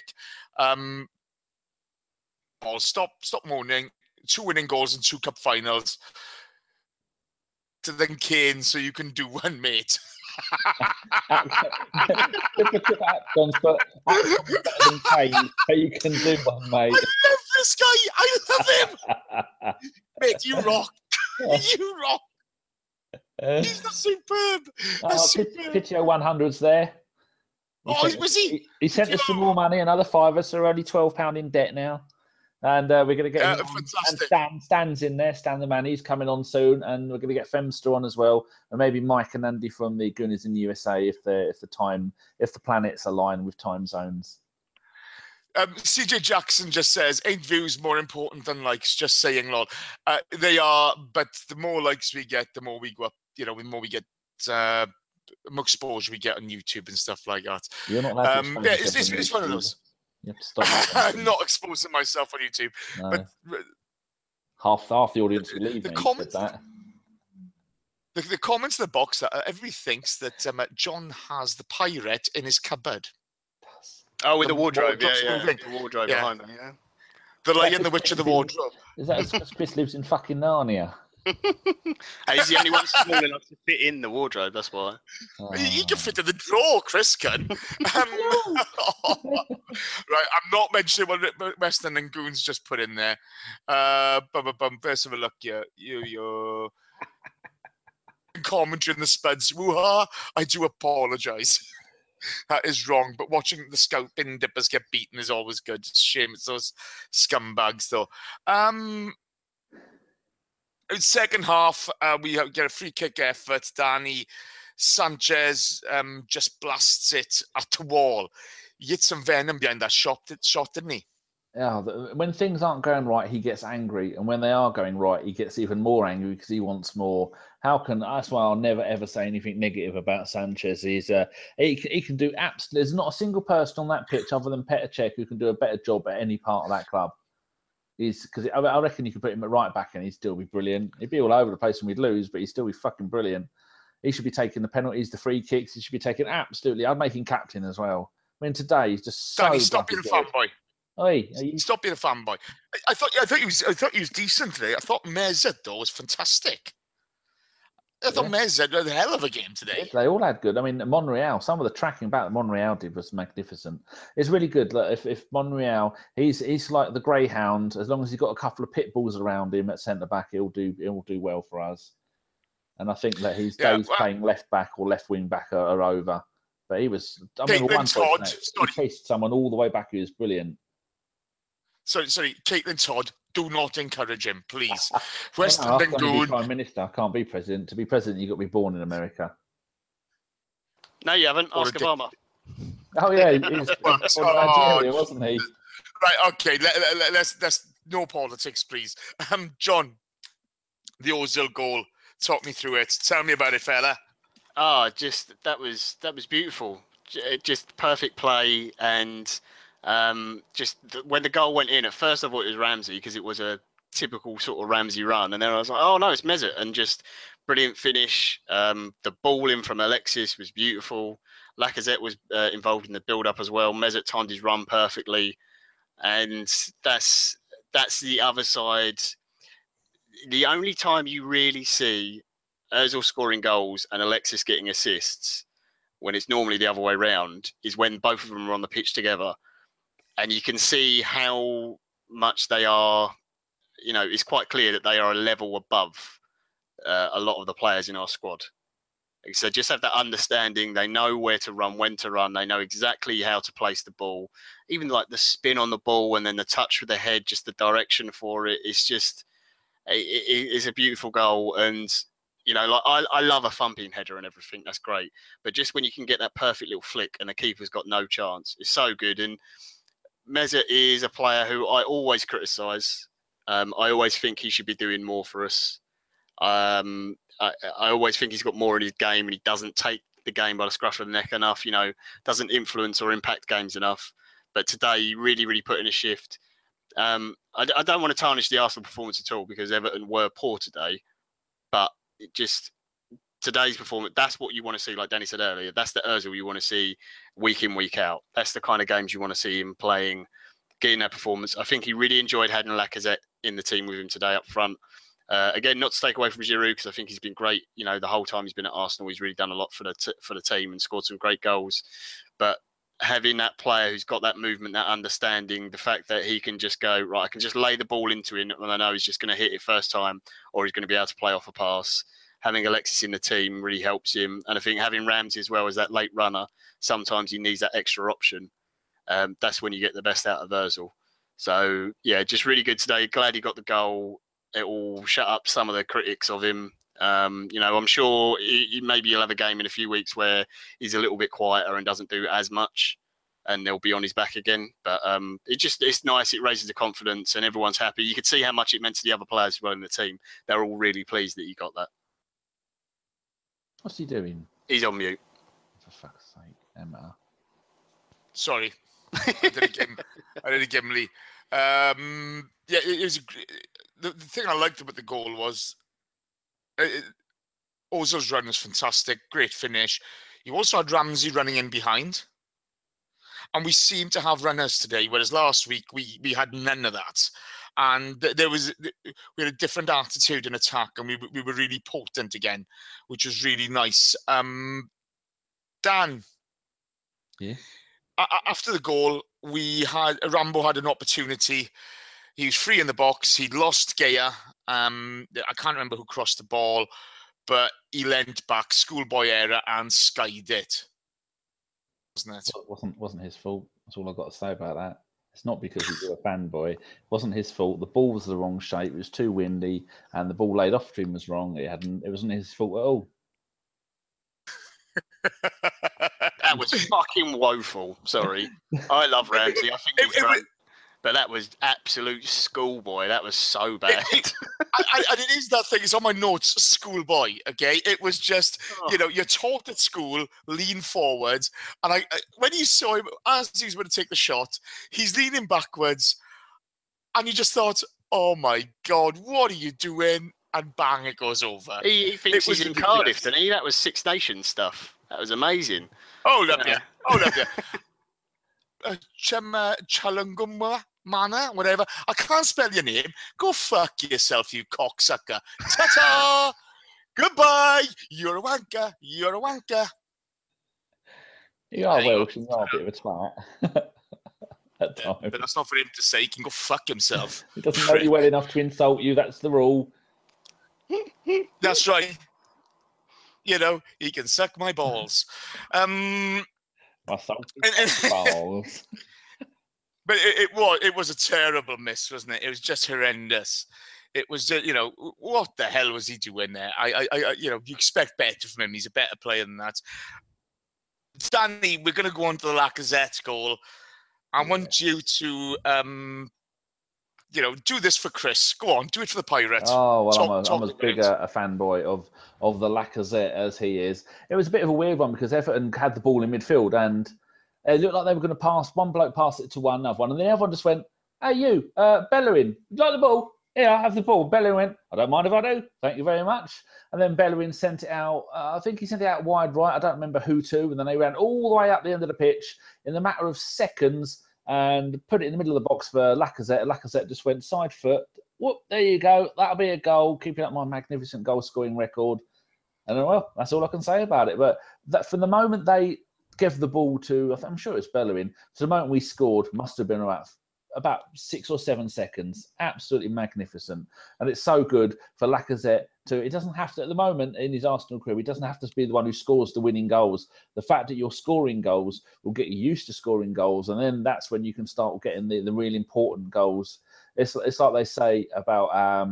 Stop moaning. 2 winning goals and 2 cup finals. To then Kane, so you can do one, mate. So you can do one, mate. I love this guy. I love him. Mate, you rock. You rock. He's superb. Pitio 100's there. Was he? He sent us some more money, another £5, so we're only £12 in debt now. And we're going to get Stan's in there. Stan the man, he's coming on soon, and we're going to get Femster on as well, and maybe Mike and Andy from the Gooners in the USA if the planets align with time zones. CJ Jackson just says, ain't views more important than likes? Just saying, lol. They are, but the more likes we get, the more we go up. The more we get, more exposure we get on YouTube and stuff like that. You're not allowed to it's one of those. You have to stop. I'm not exposing myself on YouTube. No. But half the audience will leave me. The comments in the box that everybody thinks that John has the pirate in his cupboard. Oh, with the wardrobe, the wardrobe behind him, yeah. The Lion, the Witch, and the Wardrobe. Is that because Chris lives in fucking Narnia? He's the only one small enough to fit in the wardrobe, that's why. He can fit in the drawer, Chris can. Right, I'm not mentioning what Western and Goons just put in there. First of all, look, you commentary in the Spuds. Woo-ha, I do apologise. That is wrong, but watching the Scout bin dippers get beaten is always good. It's a shame it's those scumbags, though. Second half, we get a free kick effort. Danny Sanchez just blasts it at the wall. He hit some venom behind that shot, didn't he? Yeah, when things aren't going right, he gets angry, and when they are going right, he gets even more angry because he wants more. That's why I'll never ever say anything negative about Sanchez. He can do absolutely. There's not a single person on that pitch other than Petr Cech who can do a better job at any part of that club. Because I reckon you could put him at right back and he'd still be brilliant. He'd be all over the place and we'd lose, but he'd still be fucking brilliant. He should be taking the penalties, the free kicks. He should be taking absolutely. I'd make him captain as well. I mean, today he's just so. Danny, stop being a fanboy. Oi, stop being a fanboy. I thought he was decent today. I thought Mezet though was fantastic. I thought Mezet had a hell of a game today. They all had good. I mean, Monreal, some of the tracking back that Monreal did was magnificent. It's really good. Like, if Monreal, he's like the greyhound. As long as he's got a couple of pit bulls around him at centre back, he'll do well for us. And I think that his days playing left back or left wing back are over. But he was. I remember one point he chased someone all the way back. He was brilliant. Sorry, Caitlin Todd. do not encourage him, please. West Well, no, I can't be Prime Minister. I can't be President. To be President, you've got to be born in America. No, you haven't. Ask Obama. Oh, yeah. He was born in Nigeria, wasn't he? Right, okay. Let's no politics, please. John, the Ozil goal. Talk me through it. Tell me about it, fella. Just that was beautiful. Just perfect play, and just when the goal went in, at first I thought it was Ramsey because it was a typical sort of Ramsey run, and then I was like, oh no, it's Mesut, and just brilliant finish. The ball in from Alexis was beautiful. Lacazette was involved in the build-up as well. Mesut timed his run perfectly, and that's the other side. The only time you really see Ozil scoring goals and Alexis getting assists, when it's normally the other way around, is when both of them are on the pitch together. And you can see how much they are, it's quite clear that they are a level above a lot of the players in our squad. So just have that understanding. They know where to run, when to run. They know exactly how to place the ball. Even like the spin on the ball and then the touch with the head, just the direction for it. It's just, it is a beautiful goal. And, I love a thumping header and everything. That's great. But just when you can get that perfect little flick and the keeper's got no chance, it's so good. And Mesut is a player who I always criticise. I always think he should be doing more for us. I always think he's got more in his game and he doesn't take the game by the scruff of the neck enough, doesn't influence or impact games enough. But today, he really, really put in a shift. I don't want to tarnish the Arsenal performance at all because Everton were poor today. But today's performance, that's what you want to see, like Danny said earlier. That's the Ozil you want to see week in, week out. That's the kind of games you want to see him playing, getting that performance. I think he really enjoyed having Lacazette in the team with him today up front. Again, not to take away from Giroud because I think he's been great. The whole time he's been at Arsenal, he's really done a lot for the team and scored some great goals. But having that player who's got that movement, that understanding, the fact that he can just go, right, I can just lay the ball into him and I know he's just going to hit it first time or he's going to be able to play off a pass. Having Alexis in the team really helps him. And I think having Ramsey as well as that late runner, sometimes he needs that extra option. That's when you get the best out of Ozil. So, yeah, just really good today. Glad he got the goal. It will shut up some of the critics of him. I'm sure maybe he'll have a game in a few weeks where he's a little bit quieter and doesn't do as much and they'll be on his back again. But it's nice. It raises the confidence and everyone's happy. You could see how much it meant to the other players as well in the team. They're all really pleased that he got that. What's he doing? He's on mute. For fuck's sake, Emma. Sorry. I didn't give him Lee. It was the thing I liked about the goal was Ozil's run was fantastic, great finish. You also had Ramsey running in behind. And we seemed to have runners today, whereas last week we had none of that. And we had a different attitude in attack, and we were really potent again, which was really nice. Dan, yeah. After the goal, Rambo had an opportunity. He was free in the box. He'd lost Gea. I can't remember who crossed the ball, but he leant back, schoolboy error, and skied it. Wasn't it? It wasn't his fault. That's all I've got to say about that. It's not because he's a fanboy. It wasn't his fault. The ball was the wrong shape. It was too windy, and the ball laid off to him was wrong. It wasn't his fault at all. That was fucking woeful. Sorry. I love Ramsey. I think he's great. But that was absolute schoolboy. That was so bad. And it is that thing. It's on my notes, schoolboy, okay? It was just, you're taught at school, lean forwards. And when you saw him, as he was going to take the shot, he's leaning backwards. And you just thought, oh my God, what are you doing? And bang, it goes over. He thinks he's in Cardiff, doesn't he? That was Six Nations stuff. That was amazing. Hold up, Chalungumwa Mana, whatever. I can't spell your name. Go fuck yourself, you cocksucker. Ta-ta! Goodbye! You're a wanker. You're a wanker. You are Welsh and you are a bit of a twat. At times. But that's not for him to say. He can go fuck himself. He doesn't know you well enough to insult you. That's the rule. That's right. He can suck my balls. My balls. But it was a terrible miss, wasn't it? It was just horrendous. It was, what the hell was he doing there? You expect better from him. He's a better player than that. Stanley, we're going to go on to the Lacazette goal. I want you to, do this for Chris. Go on, do it for the Pirates. Oh, well, I'm as big a fanboy of the Lacazette as he is. It was a bit of a weird one because Everton had the ball in midfield and it looked like they were going to pass. One bloke passed it to another one, and then everyone just went, "Hey, you, Bellerin, you like the ball? Yeah, I have the ball." Bellerin went, "I don't mind if I do. Thank you very much." And then Bellerin sent it out. I think he sent it out wide right. I don't remember who to. And then they ran all the way up the end of the pitch in the matter of seconds and put it in the middle of the box for Lacazette. Lacazette just went side foot. Whoop, there you go. That'll be a goal, keeping up my magnificent goal-scoring record. And well, that's all I can say about it. But that from the moment they gave the ball to, I'm sure it's Bellerin, to the moment we scored, must have been about 6 or 7 seconds. Absolutely magnificent. And it's so good for Lacazette it doesn't have to, at the moment in his Arsenal career, he doesn't have to be the one who scores the winning goals. The fact that you're scoring goals will get you used to scoring goals. And then that's when you can start getting the really important goals. It's like they say about,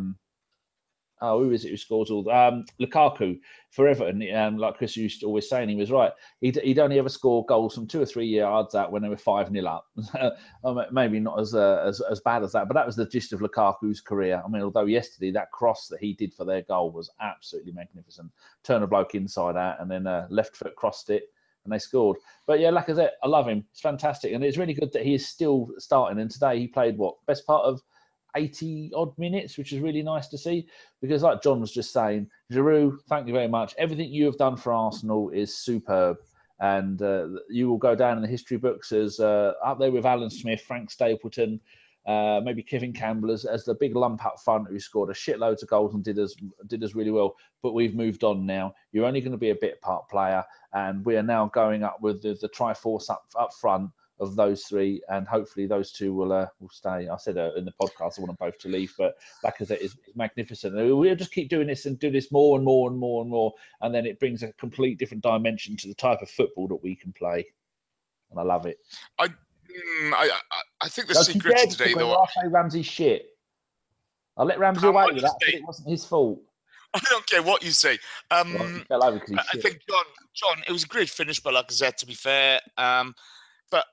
who is it who scores all? Lukaku for Everton. Like Chris used to always say, and he was right. He'd only ever score goals from 2 or 3 yards out when they were 5-0 up. Maybe not as bad as that, but that was the gist of Lukaku's career. I mean, although yesterday that cross that he did for their goal was absolutely magnificent. Turn a bloke inside out and then left foot crossed it and they scored. But yeah, Lacazette, I love him. It's fantastic, and it's really good that he is still starting. And today he played best part of 80 odd minutes, which is really nice to see, because like John was just saying, Giroud, thank you very much. Everything you have done for Arsenal is superb, and you will go down in the history books as up there with Alan Smith, Frank Stapleton, maybe Kevin Campbell as the big lump up front who scored a shitload of goals and did us really well. But we've moved on now. You're only going to be a bit part player, and we are now going up with the Triforce up front of those three, and hopefully those two will stay. I said in the podcast I want them both to leave, but Lacazette is magnificent. We'll just keep doing this and do this more and more and more and more, and then it brings a complete different dimension to the type of football that we can play, and I love it. I think the secret to today, though, I'll say Ramsey's shit. I'll let Ramsey away with that, but it wasn't his fault. I don't care what you say. I think John, it was a great finish by Lacazette, to be fair. But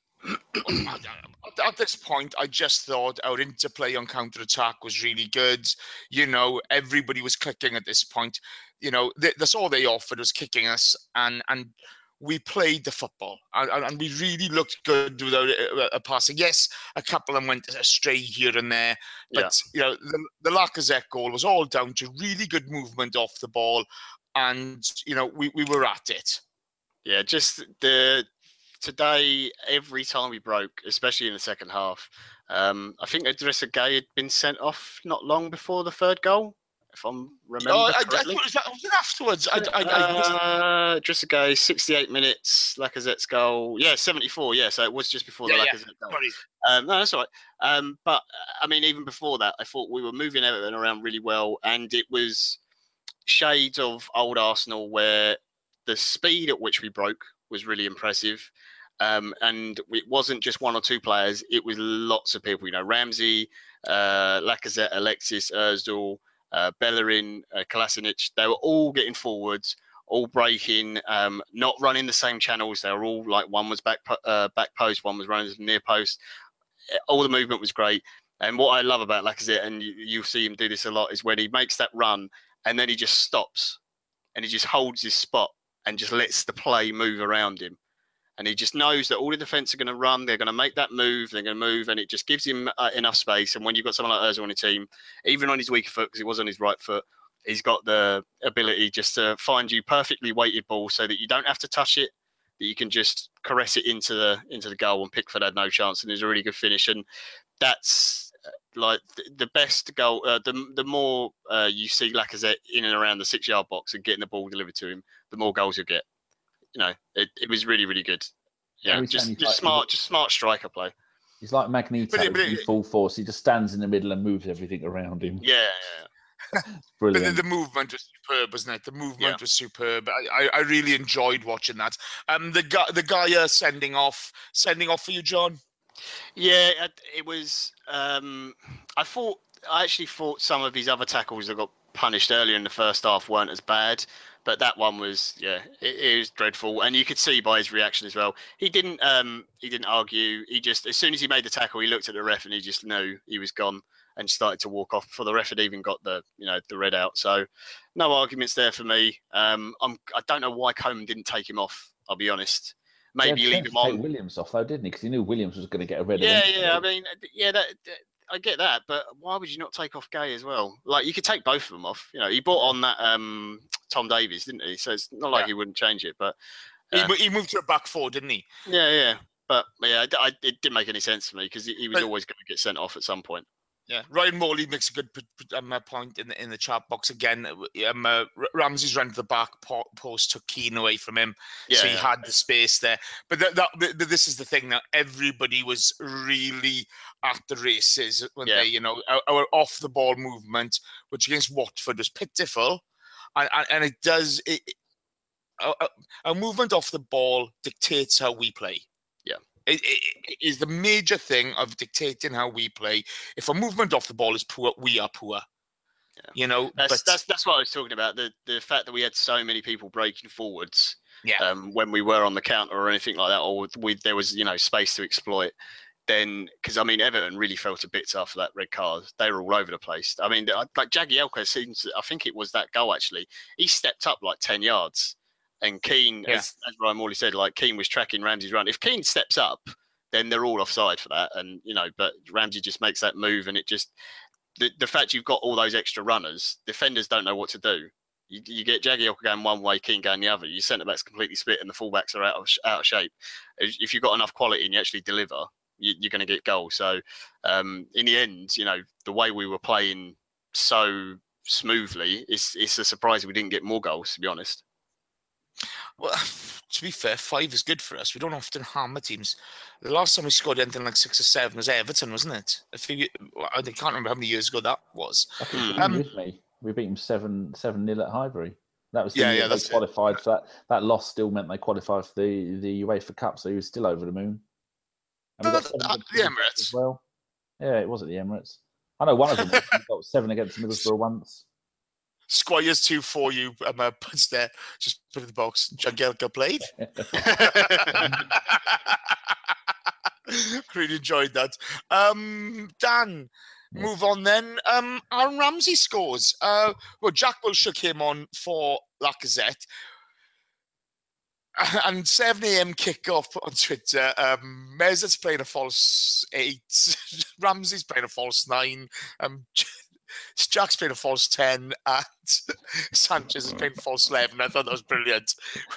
at this point, I just thought our interplay on counter-attack was really good. Everybody was kicking at this point. That's all they offered was kicking us, and we played the football, and we really looked good without a passing. Yes, a couple of them went astray here and there, but the Lacazette goal was all down to really good movement off the ball, and we were at it. Yeah, just today, every time we broke, especially in the second half, I think Idrissa Gueye had been sent off not long before the third goal, if I'm remembering correctly. Was it afterwards? Idrissa Gueye, 68 minutes, Lacazette's goal. Yeah, 74, yeah, so it was just before the Lacazette goal. No, that's all right. But, I mean, even before that, I thought we were moving Everton around really well, and it was shades of old Arsenal where the speed at which we broke was really impressive. And it wasn't just one or two players, it was lots of people. Ramsey, Lacazette, Alexis, Özil, Bellerin, Kolasinac, they were all getting forwards, all breaking, not running the same channels. They were all like, one was back post, one was running near post. All the movement was great. And what I love about Lacazette, and you'll see him do this a lot, is when he makes that run and then he just stops and he just holds his spot and just lets the play move around him. And he just knows that all the defence are going to run, they're going to make that move, they're going to move, and it just gives him enough space. And when you've got someone like Özil on your team, even on his weaker foot, because it was on his right foot, he's got the ability just to find you perfectly weighted ball so that you don't have to touch it, that you can just caress it into the goal, and Pickford had no chance, and it was a really good finish. And that's like the best goal. The more you see Lacazette in and around the 6-yard box and getting the ball delivered to him, the more goals you'll get. It was really, really good. Yeah, just smart striker play. He's like Magneto in full force. He just stands in the middle and moves everything around him. Yeah. Brilliant. But the movement was superb, wasn't it? The movement was superb. I really enjoyed watching that. The guy sending off for you, John. Yeah, it was. I actually thought some of his other tackles that got punished earlier in the first half weren't as bad, but that one was, it was dreadful, and you could see by his reaction as well. He didn't argue. He just, as soon as he made the tackle, he looked at the ref and he just knew he was gone and started to walk off before the ref had even got the red out. So, no arguments there for me. I don't know why Coleman didn't take him off. I'll be honest. Maybe leave him on. Take Williams off though, didn't he? Because he knew Williams was going to get a red. Yeah. I mean, I get that, but why would you not take off Gay as well? Like, you could take both of them off. He brought on that Tom Davies, didn't he? So it's not like he wouldn't change it. But he moved to a back four, didn't he? Yeah. But it didn't make any sense to me because he was always going to get sent off at some point. Yeah, Ryan Morley makes a good point in the chat box again. Ramsey's run to the back post, took Keane away from him, so he had the space there. But this is the thing now. Everybody was really at the races when they, our off the ball movement, which against Watford was pitiful, and it does. Our movement off the ball dictates how we play. It is the major thing of dictating how we play. If a movement off the ball is poor, we are poor. Yeah. That's what I was talking about. The fact that we had so many people breaking forwards when we were on the counter or anything like that, or there was space to exploit. Then, because I mean, Everton really fell to bits after that red card. They were all over the place. I mean, like Jagielka seems. I think it was that goal actually. He stepped up like 10 yards. And Keane, as Ryan Morley said, like Keane was tracking Ramsey's run. If Keane steps up, then they're all offside for that. And, but Ramsey just makes that move. And it just, the fact you've got all those extra runners, defenders don't know what to do. You get Jagielka going one way, Keane going the other. Your centre-back's completely split and the full-backs are out of shape. If you've got enough quality and you actually deliver, you're going to get goals. So in the end, the way we were playing so smoothly, it's a surprise we didn't get more goals, to be honest. Well, to be fair, 5 is good for us. We don't often hammer teams. The last time we scored anything like 6 or 7 was Everton, wasn't it? I can't remember how many years ago that was. With me, we beat them 7-0 at Highbury. That was the year they qualified for that. That loss still meant they qualified for the UEFA Cup, so he was still over the moon. And the Emirates as well. Yeah, it was at the Emirates. I know one of them got 7 against Middlesbrough once. Squires 2 for you. Puts there. Just put in the box. Jagielka played. Really enjoyed that. Dan, move on then. Aaron Ramsey scores. Jack Wilshere came on for Lacazette. And 7 a.m. kickoff on Twitter. Mezat's playing a false 8. Ramsey's playing a false 9. Jack's playing a false 10 and Sanchez is playing false 11. I thought that was brilliant.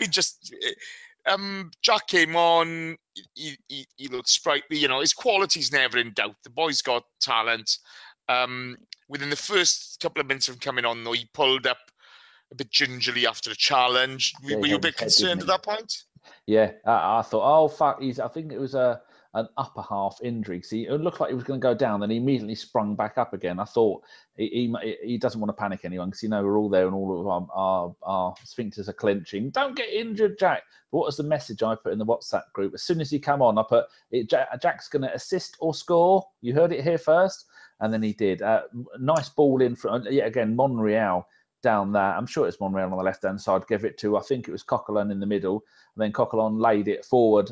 Jack came on. He looked sprightly. His quality's never in doubt. The boy's got talent. Within the first couple of minutes of coming on, though, he pulled up a bit gingerly after the challenge. Were you a bit concerned at that point? Yeah, I thought, oh, fuck. I think it was an upper half injury. See, it looked like he was going to go down, then he immediately sprung back up again. I thought he doesn't want to panic anyone because we're all there and all of our sphincters are clenching. Don't get injured, Jack. But what was the message I put in the WhatsApp group? As soon as he came on, I put Jack's going to assist or score. You heard it here first, and then he did. Nice ball in front. Yet again, Monreal down there. I'm sure it's Monreal on the left-hand side. Gave it to, I think it was Coquelin in the middle. And then Coquelin laid it forward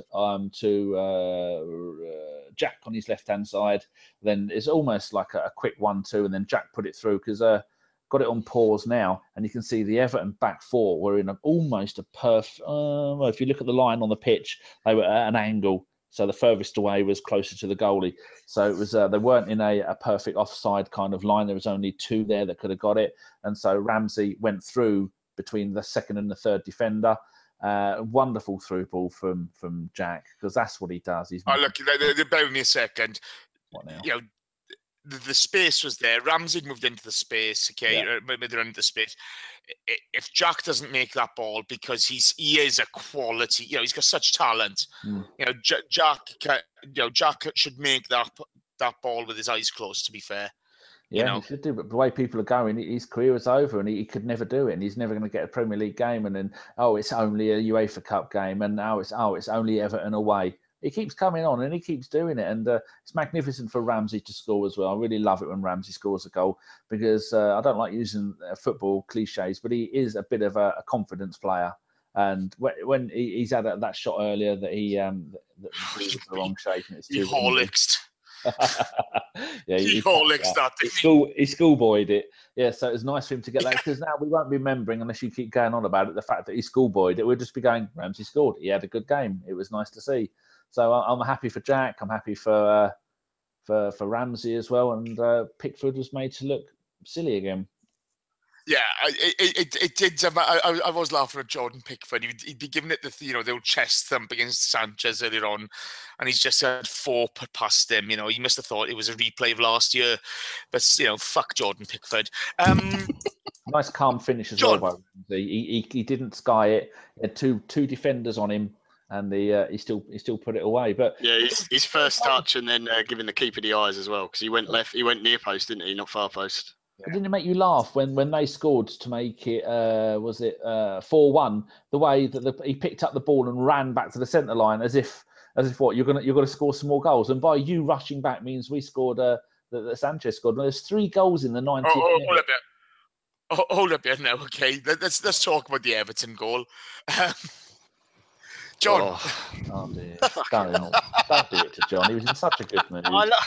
to Jack on his left-hand side. Then it's almost like a quick 1-2, and then Jack put it through because got it on pause now. And you can see the Everton back four were in almost a perfect... if you look at the line on the pitch, they were at an angle. So the furthest away was closer to the goalie. So it was they weren't in a perfect offside kind of line. There was only 2 there that could have got it. And so Ramsey went through between the second and the third defender. Wonderful through ball from Jack, because that's what he does. Look, bear with me a second. What now? The space was there. Ramsey moved into the space. Okay, they're into the space. If Jack doesn't make that ball, because he is a quality, he's got such talent. Jack should make that ball with his eyes closed. To be fair, he should do. But the way people are going, his career is over, and he could never do it. And he's never going to get a Premier League game. And then it's only a UEFA Cup game, and now it's only Everton away. he keeps coming on and he keeps doing it. And it's magnificent for Ramsey to score as well. I really love it when Ramsey scores a goal because I don't like using football cliches, but he is a bit of a confidence player. And when he's had that shot earlier that he that was the wrong shape and it's he Horlicked. Yeah, he Horlicked that. He schoolboyed it. Yeah, so it was nice for him to get that because now we won't be remembering unless you keep going on about it. The fact that he schoolboyed it, we'll just be going, Ramsey scored. He had a good game. It was nice to see. So I'm happy for Jack. I'm happy for Ramsey as well. And Pickford was made to look silly again. Yeah, it did. I was laughing at Jordan Pickford. He'd be giving it the old chest thump against Sanchez earlier on, and he's just had 4 put past him. He must have thought it was a replay of last year, but fuck Jordan Pickford. Nice calm finish as John. well by Ramsey. He didn't sky it. He had two defenders on him, and he still put it away. But yeah, his first touch and then giving the keeper the eyes as well because he went left. He went near post, didn't he? Not far post. Didn't it make you laugh when they scored to make it? Was it 4-1? The way that he picked up the ball and ran back to the centre line as if what you're gonna score some more goals, and by you rushing back means we scored. That Sanchez scored. And there's 3 goals in the 90th minute. Hold up here now, okay? Let's talk about the Everton goal. John. Oh dear. Don't do it to John. He was in such a good mood.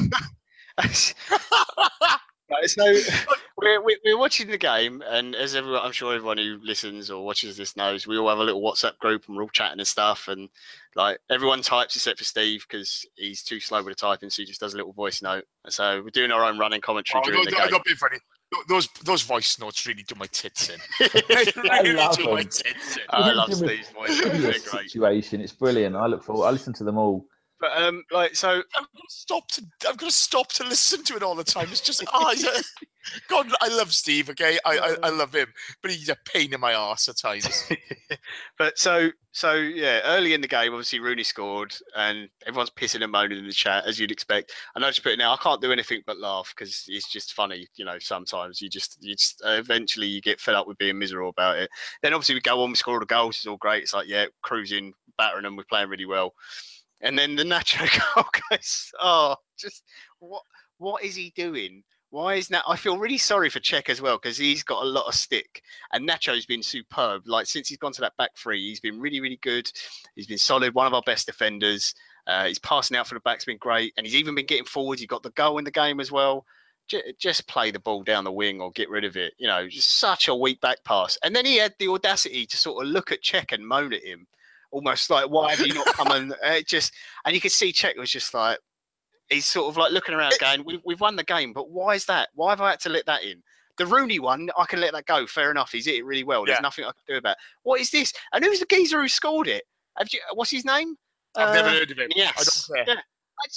So we're watching the game, and as everyone, I'm sure everyone who listens or watches this knows, we all have a little WhatsApp group and we're all chatting and stuff. And like everyone types except for Steve because he's too slow with the typing, so he just does a little voice note. So we're doing our own running commentary during the game. I got a bit funny. Those voice notes really do my tits in. I love Steve's voice. They're great. Situation. It's brilliant. I listen to them all. But so I'm gonna stop to listen to it all the time. It's just God, I love Steve. Okay, I love him, but he's a pain in my arse at times. But so yeah, early in the game, obviously Rooney scored, and everyone's pissing and moaning in the chat as you'd expect. And I just put it now. I can't do anything but laugh because it's just funny. Sometimes you just eventually you get fed up with being miserable about it. Then obviously we go on, we score all the goals. It's all great. It's like cruising, battering them. We're playing really well. And then the Nacho goal goes, just what is he doing? Why is that? I feel really sorry for Cech as well because he's got a lot of stick. And Nacho's been superb. Like since he's gone to that back 3, he's been really, really good. He's been solid, one of our best defenders. He's passing out for the back's been great. And he's even been getting forward. He got the goal in the game as well. Just play the ball down the wing or get rid of it. Just such a weak back pass. And then he had the audacity to sort of look at Cech and moan at him. Almost like, why have you not come and and you could see Cech was just like, he's sort of like looking around going, we've won the game, but why is that? Why have I had to let that in? The Rooney one, I can let that go. Fair enough. He's hit it really well. There's nothing I can do about it. What is this? And who's the geezer who scored it? What's his name? I've never heard of him. Yes. I don't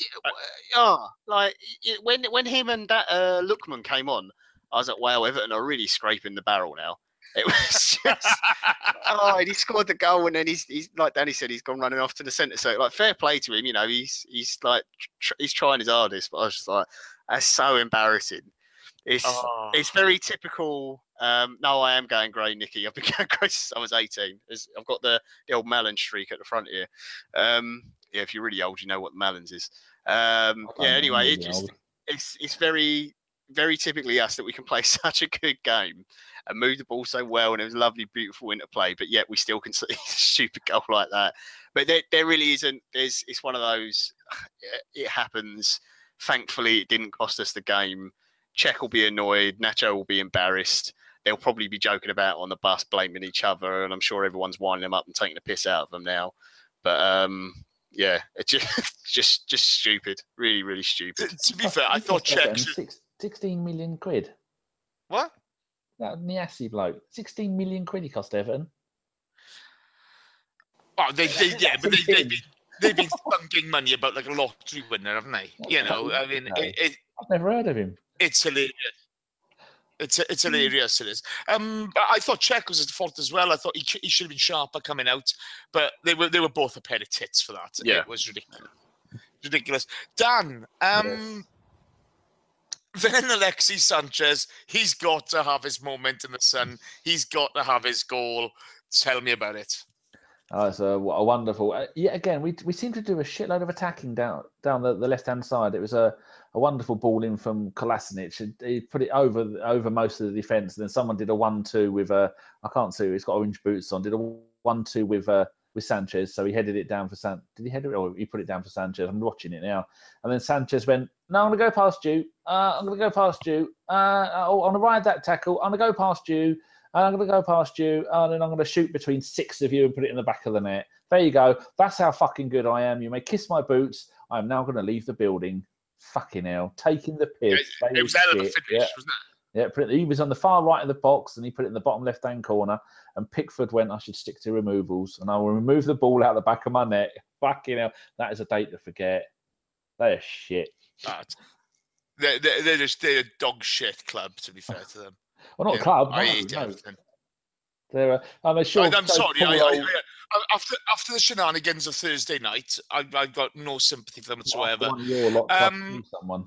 care. When him and that Lookman came on, I was like, wow, Everton are really scraping the barrel now. It was just, and he scored the goal, and then he's like Danny said, he's gone running off to the centre. So, like, fair play to him. He's like he's trying his hardest. But I was just like, that's so embarrassing. It's very typical. No, I am going grey, Nicky. I've been going grey since I was 18. I've got the old melon streak at the front here. If you're really old, you know what melons is. Anyway, it's very, very typically us that we can play such a good game and move the ball so well, and it was lovely, beautiful interplay, but yet we still can see a stupid goal like that. But there really isn't. It's one of those. It happens. Thankfully, it didn't cost us the game. Cech will be annoyed. Nacho will be embarrassed. They'll probably be joking about on the bus, blaming each other, and I'm sure everyone's winding them up and taking the piss out of them now. But it's just stupid. Really, really stupid. To be fair, I thought Cech 16 million quid. What? That Niasse bloke. 16 million quid he cost Everton. Oh, they've been spunking money about like a lottery winner, haven't they? I mean, I've never heard of him. It's hilarious. It's hilarious. It is. I thought Cech was at fault as well. I thought he should have been sharper coming out, but they were both a pair of tits for that. Yeah. It was ridiculous. Dan, then Alexis Sanchez, he's got to have his moment in the sun. He's got to have his goal. Tell me about it. Oh, it's a wonderful. Yet again, we seem to do a shitload of attacking down the left hand side. It was a wonderful ball in from Kolasinac. He put it over most of the defence. And then someone did a 1-2 with I can't see. He's got orange boots on. Did a 1-2 with Sanchez. So he headed it down for Did he head it or he put it down for Sanchez? I'm watching it now. And then Sanchez went, "No, I'm going to go past you. I'm going to go past you. I'm going to ride that tackle. I'm going to go past you. I'm going to go past you, and then I'm going to shoot between 6 of you and put it in the back of the net. There you go. That's how fucking good I am. You may kiss my boots. I'm now going to leave the building. Fucking hell. Taking the piss. It was hell of a finish, wasn't it? Yeah, he was on the far right of the box, and he put it in the bottom left-hand corner, and Pickford went, I should stick to removals, and I will remove the ball out the back of my net. Fucking hell. That is a date to forget. They are shit. They're a dog shit club, to be fair to them. Well, not a club. I hate everything. I'm sorry. After the shenanigans of Thursday night, I've got no sympathy for them whatsoever. Someone.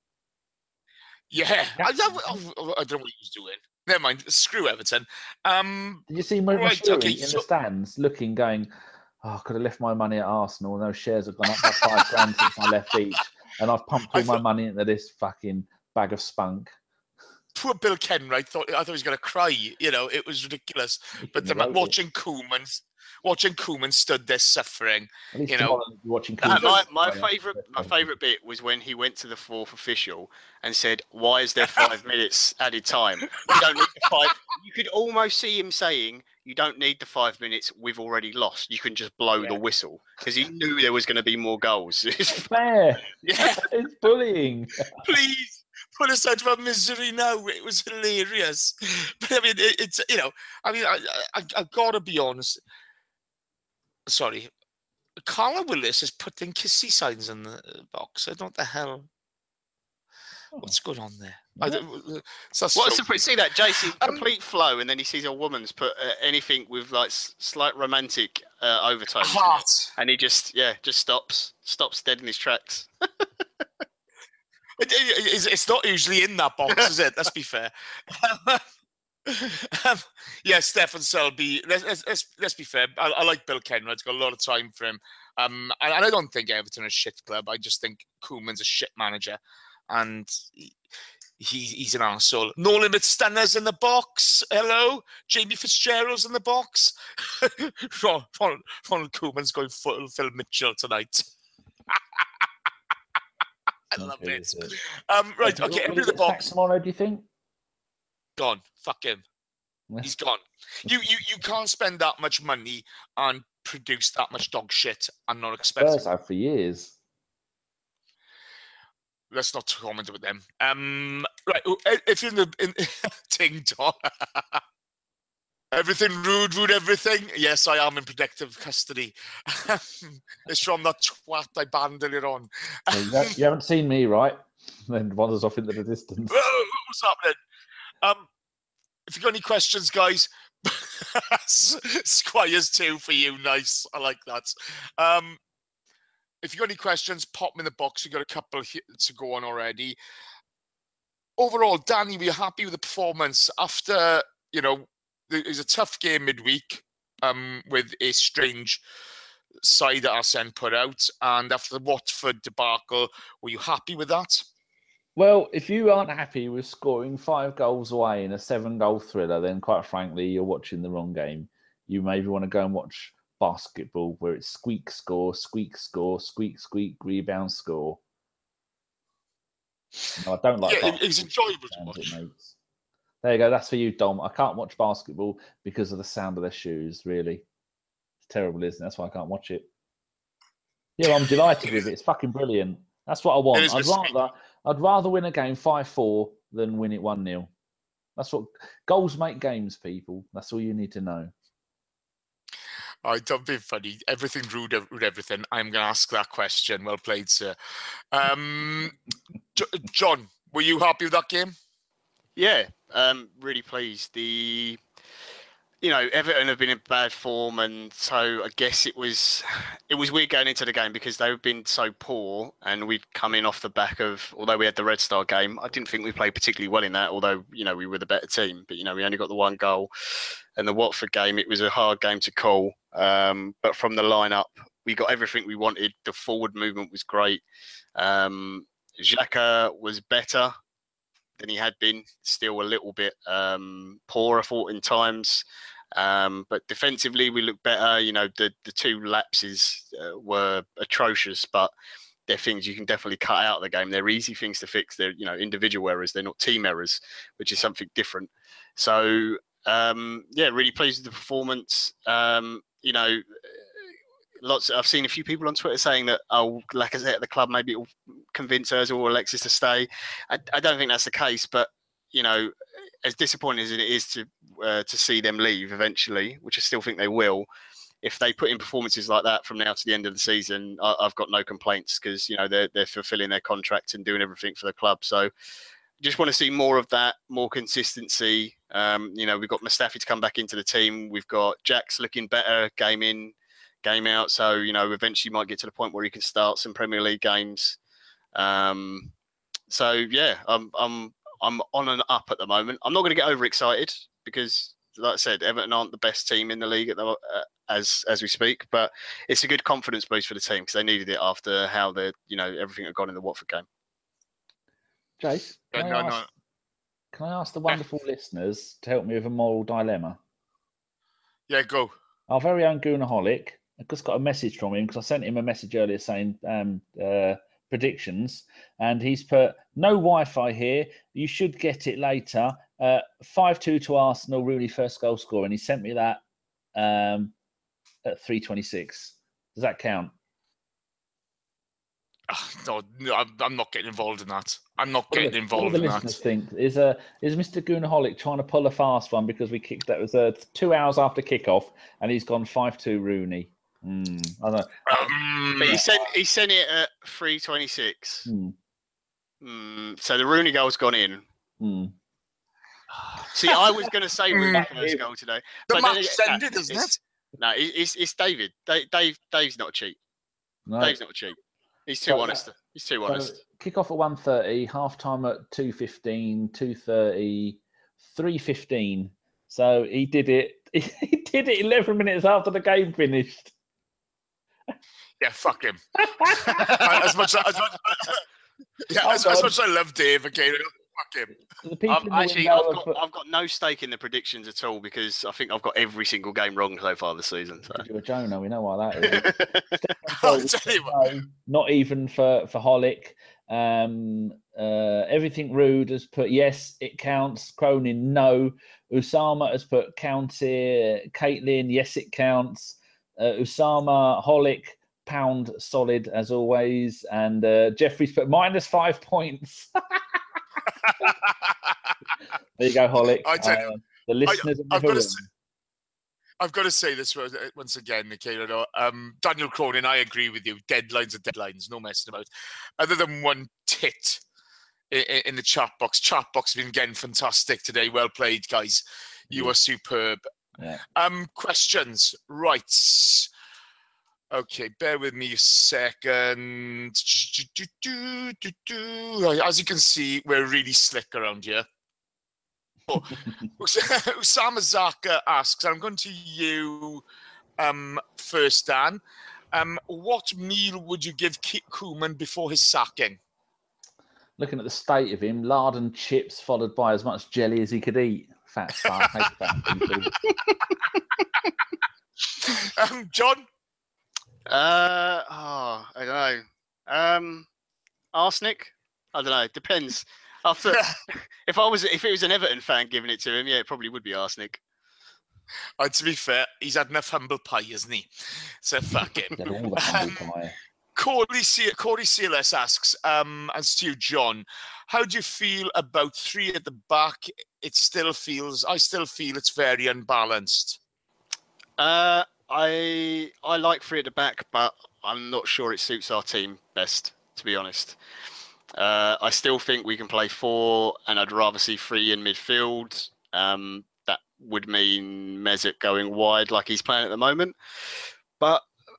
Yeah, I don't know what he was doing. Never mind. Screw Everton. Did you see Mashiri in the stands looking, going, "Oh, I could have left my money at Arsenal, and those shares have gone up by £5 since I left each, and I've pumped all my money into this fucking bag of spunk." Poor Bill Kenwright I thought he was going to cry. You know, it was ridiculous. But watching Koeman stood there suffering. You know, watching my favourite bit was when he went to the fourth official and said, "Why is there 5 minutes added time? You don't need the 5." You could almost see him saying, "You don't need the 5 minutes. We've already lost. You can just blow the whistle," because he knew there was going to be more goals. It's fair. Yeah, it's bullying. Please. Put us out of our misery now. It was hilarious. But I mean, it's, you know, I mean, I've got to be honest. Sorry. Carla Willis is putting kissy signs in the box. I don't know what the hell. What's going on there? See that, Jason, complete flow, and then he sees a woman's put anything with like slight romantic overtones. Heart. And he just stops dead in his tracks. It's not usually in that box, is it? Let's be fair. Yeah, Stefan Selby. Let's be fair. I like Bill Kenwright. Got a lot of time for him. And I don't think Everton is a shit club. I just think Koeman's a shit manager, and he's an arsehole. No Limit Stunners in the box. Hello, Jamie Fitzgerald's in the box. Ronald Koeman's going full Phil Mitchell tonight. I love it. Right, okay, into the box. Tomorrow, do you think? Gone. Fuck him. He's gone. You can't spend that much money and produce that much dog shit and not expect. Spurs have for years. Let's not comment about them. Right, if you're in Ting Dong. Everything rude, everything. Yes, I am in protective custody. It's from that twat I banned earlier on. You haven't seen me, right? Then wanders off into the distance. What's happening? If you've got any questions, guys, Squires 2 for you. Nice. I like that. If you've got any questions, pop them in the box. We've got a couple to go on already. Overall, Danny, were you happy with the performance after, you know, it was a tough game midweek with a strange side that Arsene put out. And after the Watford debacle, were you happy with that? Well, if you aren't happy with scoring 5 goals away in a 7-goal thriller, then quite frankly, you're watching the wrong game. You maybe want to go and watch basketball where it's squeak, score, squeak, score, squeak, squeak, rebound, score. No, I don't like it was enjoyable to watch. There you go. That's for you, Dom. I can't watch basketball because of the sound of their shoes, really. It's terrible, isn't it? That's why I can't watch it. Yeah, I'm delighted with it. It's fucking brilliant. That's what I want. I'd rather win a game 5-4 than win it 1-0. That's what goals make games, people. That's all you need to know. All right, don't be funny. Everything rude everything. I'm going to ask that question. Well played, sir. John, were you happy with that game? Yeah, really pleased. Everton have been in bad form, and so I guess it was weird going into the game because they've been so poor, and we'd come in off the back of, although we had the Red Star game, I didn't think we played particularly well in that, although, we were the better team, but, we only got the one goal. And the Watford game, it was a hard game to call, but from the lineup, we got everything we wanted. The forward movement was great. Xhaka was better than he had been, still a little bit poor, I thought, in times. But defensively, we looked better. The two lapses were atrocious, but they're things you can definitely cut out of the game. They're easy things to fix. They're, individual errors. They're not team errors, which is something different. So, really pleased with the performance. I've seen a few people on Twitter saying that, Lacazette at the club, maybe it will convince Ozil or Alexis to stay. I don't think that's the case, but, as disappointing as it is to see them leave eventually, which I still think they will, if they put in performances like that from now to the end of the season, I've got no complaints because, they're fulfilling their contract and doing everything for the club. So just want to see more of that, more consistency. We've got Mustafi to come back into the team. We've got Jack's looking better game in, game out. So, eventually might get to the point where he can start some Premier League games. I'm on and up at the moment. I'm not going to get overexcited because, like I said, Everton aren't the best team in the league as we speak. But it's a good confidence boost for the team because they needed it after how everything had gone in the Watford game. Jace, can I ask the wonderful listeners to help me with a moral dilemma? Yeah, go. Our very own Goonaholic. I just got a message from him because I sent him a message earlier saying predictions, and he's put no Wi-Fi here. You should get it later. 5-2 to Arsenal. Rooney first goal scorer, and he sent me that at 3:26. Does that count? No, I'm not getting involved in that. I'm not getting involved in that. What do the listeners think? Is Mr. Goonaholic trying to pull a fast one because we kicked that? It was 2 hours after kickoff, and he's gone 5-2 Rooney. I don't know. But he sent it at 3:26. So the Rooney goal's gone in. See, I was going to say Rooney first goal today. The match ended, isn't it? No, it's David. Dave's not cheap. No. Dave's not cheap. He's too honest. He's too honest. Kick off at 1:30, half time at 2:15, 2:30, 3:15. So he did it. He did it 11 minutes after the game finished. Yeah, fuck him. as much as I love Dave, okay, fuck him. I've got no stake in the predictions at all because I think I've got every single game wrong so far this season. So. You're a Jonah, we know why that is. I'll tell you what. Not even for Holic. Everything Rude has put yes, it counts. Cronin, no. Usama has put counted. Caitlin, yes, it counts. Usama, Holic, pound solid as always. And Jeffrey's put -5 points. There you go, Holic. I tell you, the listeners I've got to say this once again, okay. Daniel Cronin, I agree with you. Deadlines are deadlines, no messing about. Other than one tit in the chat box. Chat box has been getting fantastic today. Well played, guys. You are superb. Yeah. Questions, right? Okay, bear with me a second. As you can see, we're really slick around here. Usama Zaka asks, I'm going to you first, Dan. What meal would you give Koeman before his sacking? Looking at the state of him, lard and chips followed by as much jelly as he could eat. Fat fuck. John? I don't know. Arsenic? I don't know. Depends. If it was an Everton fan giving it to him, yeah, it probably would be arsenic. To be fair, he's had enough humble pie, hasn't he? So fuck him. Corey CLS asks, as to you, John, how do you feel about 3 at the back? I still feel it's very unbalanced. I like 3 at the back, but I'm not sure it suits our team best, to be honest. I still think we can play 4, and I'd rather see 3 in midfield. That would mean Mesut going wide like he's playing at the moment. But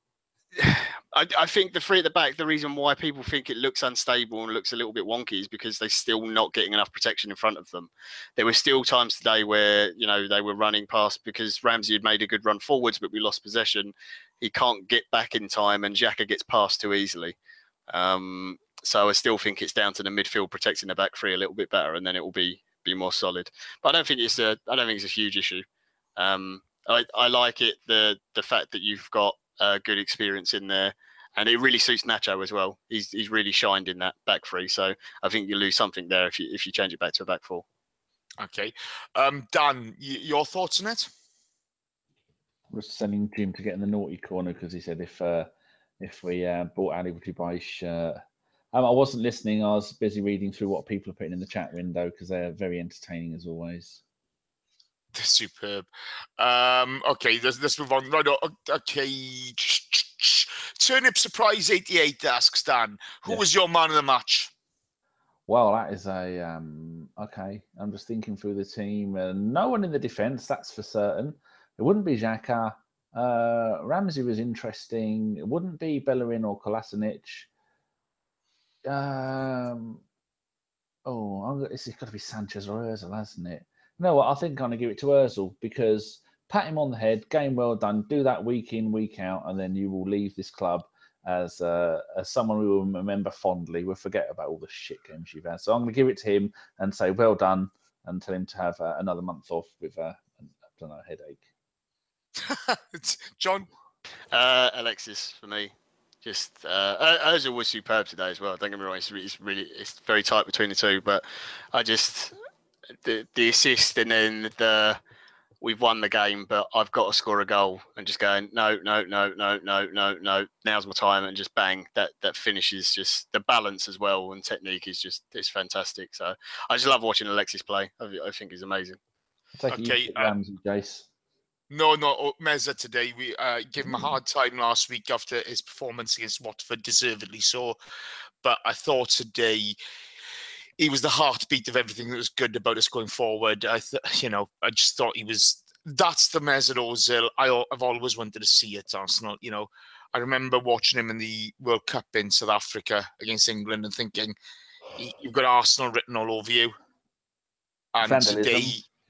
I think the three at the back, the reason why people think it looks unstable and looks a little bit wonky is because they're still not getting enough protection in front of them. There were still times today where, they were running past because Ramsey had made a good run forwards, but we lost possession. He can't get back in time and Xhaka gets past too easily. So I still think it's down to the midfield protecting the back three a little bit better, and then it will be more solid. But I don't think it's a huge issue. I like it, the fact that you've got good experience in there, and it really suits Nacho as well. He's really shined in that back three, so I think you lose something there if you change it back to a back four. Okay, Dan, your thoughts on it? I was sending Jim to get in the naughty corner because he said if we bought Ali, would you buy his shirt? I wasn't listening. I was busy reading through what people are putting in the chat window because they're very entertaining as always. Superb. Okay, let's move on. Right, okay. Turnip Surprise 88 asks Dan, who was your man of the match? Well, that is a okay. I'm just thinking through the team. No one in the defence, that's for certain. It wouldn't be Xhaka. Ramsey was interesting. It wouldn't be Bellerin or Kolasinac. It's got to be Sanchez or Ozil, hasn't it? You know what? I think I'm going to give it to Ozil because pat him on the head, game well done, do that week in, week out, and then you will leave this club as someone we will remember fondly. We'll forget about all the shit games you've had. So I'm going to give it to him and say well done and tell him to have another month off with a headache. John? Alexis for me. Just Ozil was superb today as well. Don't get me wrong; it's very tight between the two. But I just the assist and then we've won the game, but I've got to score a goal and just going no. Now's my time and just bang. That finishes just the balance as well and technique is it's fantastic. So I just love watching Alexis play. I think he's amazing. Okay, Ramsey, Jace. No, Meza today. We gave him a hard time last week after his performance against Watford, deservedly so. But I thought today he was the heartbeat of everything that was good about us going forward. I just thought he was. That's the Mesut Ozil I've always wanted to see at Arsenal. I remember watching him in the World Cup in South Africa against England and thinking, you've got Arsenal written all over you. And Vandalism. Today.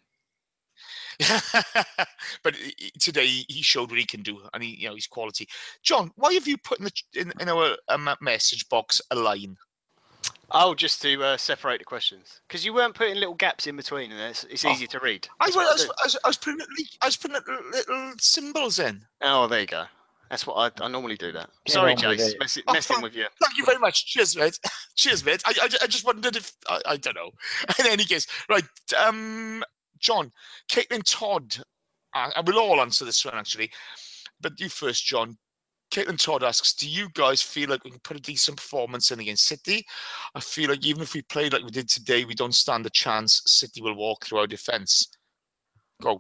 But today he showed what he can do, and he's quality. John, why have you put in our message box a line? Oh, just to separate the questions, because you weren't putting little gaps in between, and it's easy to read. I was putting little symbols in. Oh, there you go. That's what I normally do. That. Sorry, Jace, messing with you. Thank you very much. Cheers, mate. Cheers, mate. I just wondered if I don't know. In any case, right. John, Caitlin Todd, I will all answer this one actually, but you first, John. Caitlin Todd asks, do you guys feel like we can put a decent performance in against City? I feel like even if we played like we did today, we don't stand a chance. City will walk through our defence. Go.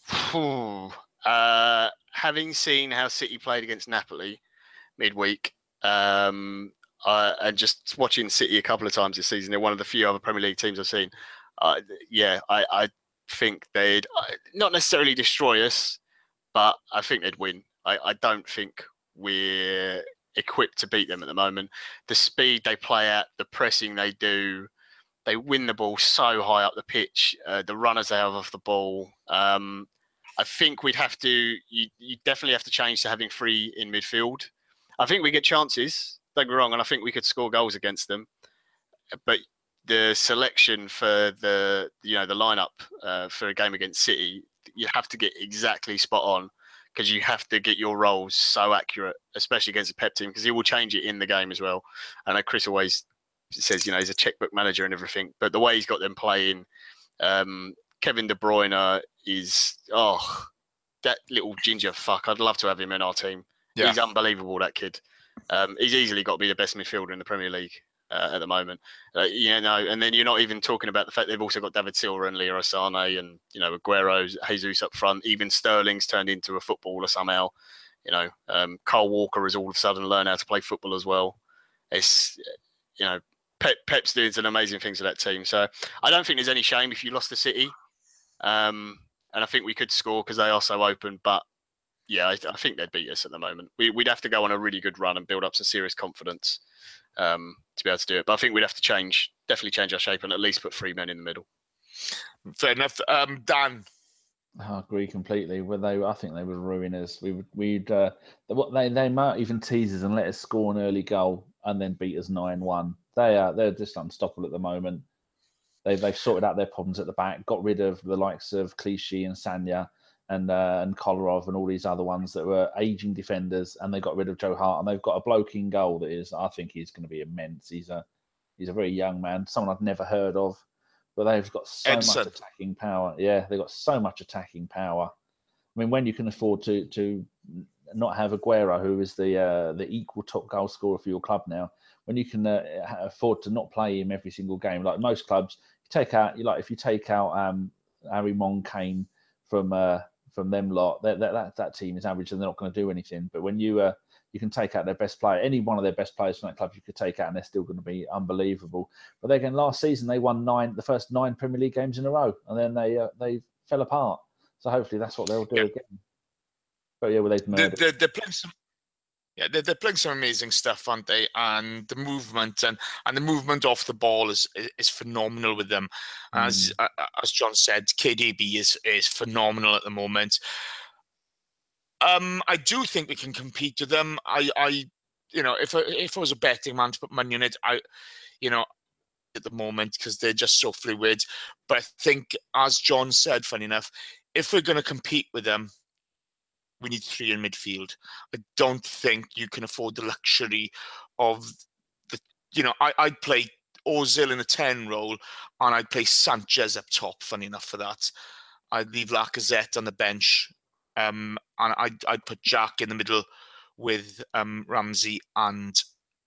Having seen how City played against Napoli midweek, and just watching City a couple of times this season, they're one of the few other Premier League teams I've seen. I think they'd not necessarily destroy us, but I think they'd win. I don't think we're equipped to beat them at the moment. The speed they play at, the pressing they do, they win the ball so high up the pitch, the runners they have off the ball. I think we'd have to, you definitely have to change to having three in midfield. I think we get chances, don't get me wrong, and I think we could score goals against them. But the selection for the lineup for a game against City, you have to get exactly spot on because you have to get your roles so accurate, especially against a Pep team, because he will change it in the game as well. I know Chris always says, he's a checkbook manager and everything, but the way he's got them playing, Kevin De Bruyne is, that little ginger fuck. I'd love to have him in our team. Yeah. He's unbelievable, that kid. He's easily got to be the best midfielder in the Premier League at the moment. And then you're not even talking about the fact they've also got David Silva and Leroy Sané and, Aguero, Jesus up front. Even Sterling's turned into a footballer somehow. Kyle Walker has all of a sudden learned how to play football as well. It's, Pep's doing some amazing things with that team. So I don't think there's any shame if you lost the City. And and I think we could score because they are so open. But yeah, I think they'd beat us at the moment. We'd have to go on a really good run and build up some serious confidence to be able to do it. But I think we'd have to definitely change our shape and at least put 3 men in the middle. Fair enough. Dan. I agree completely. I think they would ruin us. They might even tease us and let us score an early goal and then beat us 9-1. They're just unstoppable at the moment. They've sorted out their problems at the back, got rid of the likes of Clichy and Sanya and Kolarov and all these other ones that were aging defenders, and they got rid of Joe Hart, and they've got a bloke in goal I think he's going to be immense. He's a very young man, someone I've never heard of. But they've got so much attacking power. Yeah, they've got so much attacking power. I mean, when you can afford to not have Aguero, who is the equal top goal scorer for your club now, when you can afford to not play him every single game, like most clubs, if you take out Harry Monkane from them lot, that team is average and they're not going to do anything. But when you can take out their best player, any one of their best players from that club, you could take out and they're still going to be unbelievable. But again, last season they won the first 9 Premier League games in a row, and then they fell apart. So hopefully that's what they'll do again. But yeah, they've murdered. They're playing some. Yeah, they're playing some amazing stuff, aren't they? And the movement and the movement off the ball is phenomenal with them. As John said, KDB is phenomenal at the moment. I do think we can compete with them. If I was a betting man to put money on it, at the moment, because they're just so fluid. But I think, as John said, funny enough, if we're going to compete with them, we need 3 in midfield. I don't think you can afford the luxury of I'd play Ozil in a 10 role, and I'd play Sanchez up top, funny enough for that. I'd leave Lacazette on the bench, and I'd put Jack in the middle with Ramsey and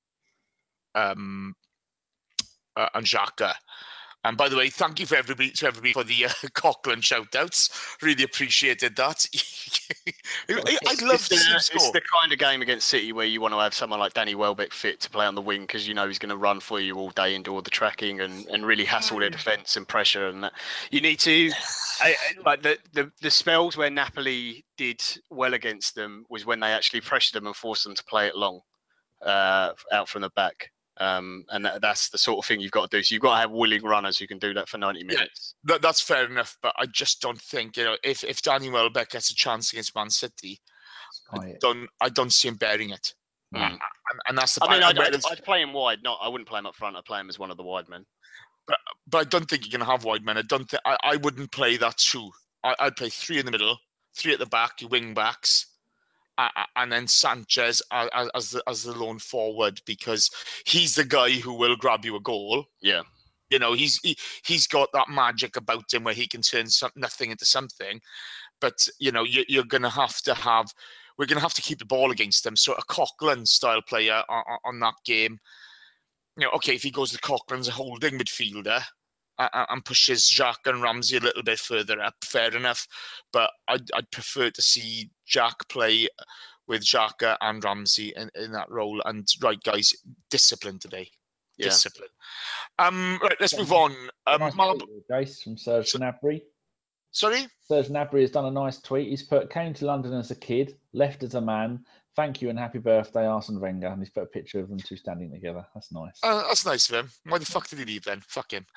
Xhaka. And by the way, thank you to everybody for the Coughlin shout-outs. Really appreciated that. I'd love to see him score. It's the kind of game against City where you want to have someone like Danny Welbeck fit to play on the wing, because he's going to run for you all day and do all the tracking and really hassle their defence and pressure and that. You need to... like the spells where Napoli did well against them was when they actually pressured them and forced them to play it long out from the back. And that's the sort of thing you've got to do. So you've got to have willing runners who can do that for 90 minutes. Yeah, that's fair enough, but I just don't think, if Danny Welbeck gets a chance against Man City, I don't see him bearing it. And that's the point. I'd play him wide. I wouldn't play him up front. I'd play him as one of the wide men. But I don't think you're going to have wide men. I wouldn't play that too. I'd play 3 in the middle, 3 at the back, your wing backs. And then Sanchez as the lone forward, because he's the guy who will grab you a goal. Yeah, he's got that magic about him where he can turn nothing into something. But we're going to have to keep the ball against them. So a Coughlin style player on that game. Okay, if he goes to Coughlin's a holding midfielder and pushes Jack and Ramsey a little bit further up, fair enough. But I'd prefer to see Jack play with Xhaka and Ramsey in that role. And right, guys, discipline today. Yeah. Discipline. Right, let's move on. Nice from Serge Gnabry. Sorry? Serge Gnabry has done a nice tweet. He's put, came to London as a kid, left as a man. Thank you and happy birthday, Arsene Wenger. And he's put a picture of them two standing together. That's nice. That's nice of him. Why the fuck did he leave then? Fuck him.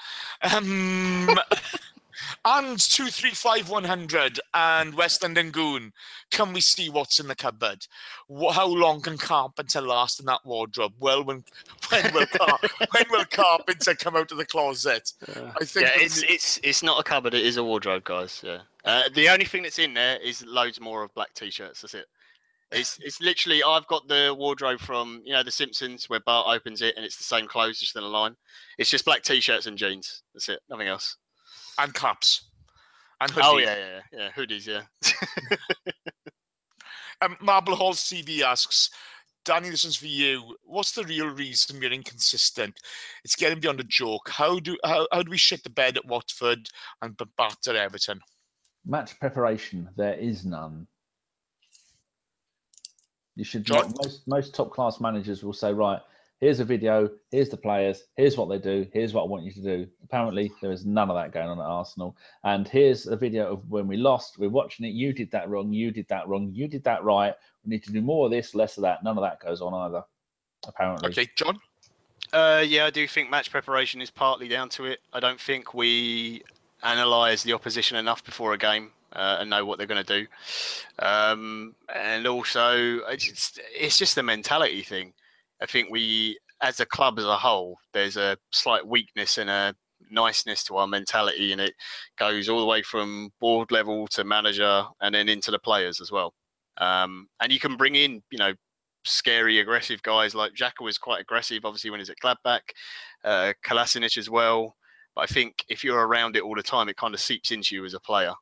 And 235-100 and West London Goon. Can we see what's in the cupboard? How long can Carpenter last in that wardrobe? Well, when will Carpenter come out of the closet? I think. Yeah, it's not a cupboard. It is a wardrobe, guys. Yeah. The only thing that's in there is loads more of black t-shirts. That's it. It's literally, I've got the wardrobe from The Simpsons where Bart opens it and it's the same clothes just in a line. It's just black t-shirts and jeans. That's it. Nothing else. And caps. And hoodies. Oh yeah, hoodies, yeah. Marble Hall CV asks, Danny, this one's for you. What's the real reason we're inconsistent? It's getting beyond a joke. How do we shit the bed at Watford and batter Everton? Match preparation. There is none. You should not, most top class managers will say, right, here's a video, here's the players, here's what they do, here's what I want you to do. Apparently, there is none of that going on at Arsenal. And here's a video of when we lost. We're watching it. You did that wrong. You did that wrong. You did that right. We need to do more of this, less of that. None of that goes on either, apparently. Okay, John? Yeah, I do think match preparation is partly down to it. I don't think we analyse the opposition enough before a game and know what they're going to do. And also, it's just a mentality thing. I think we, as a club as a whole, there's a slight weakness and a niceness to our mentality, and it goes all the way from board level to manager and then into the players as well. And you can bring in, scary, aggressive guys like Xhaka was quite aggressive, obviously, when he's at Gladbach, Kolasinac as well. But I think if you're around it all the time, it kind of seeps into you as a player.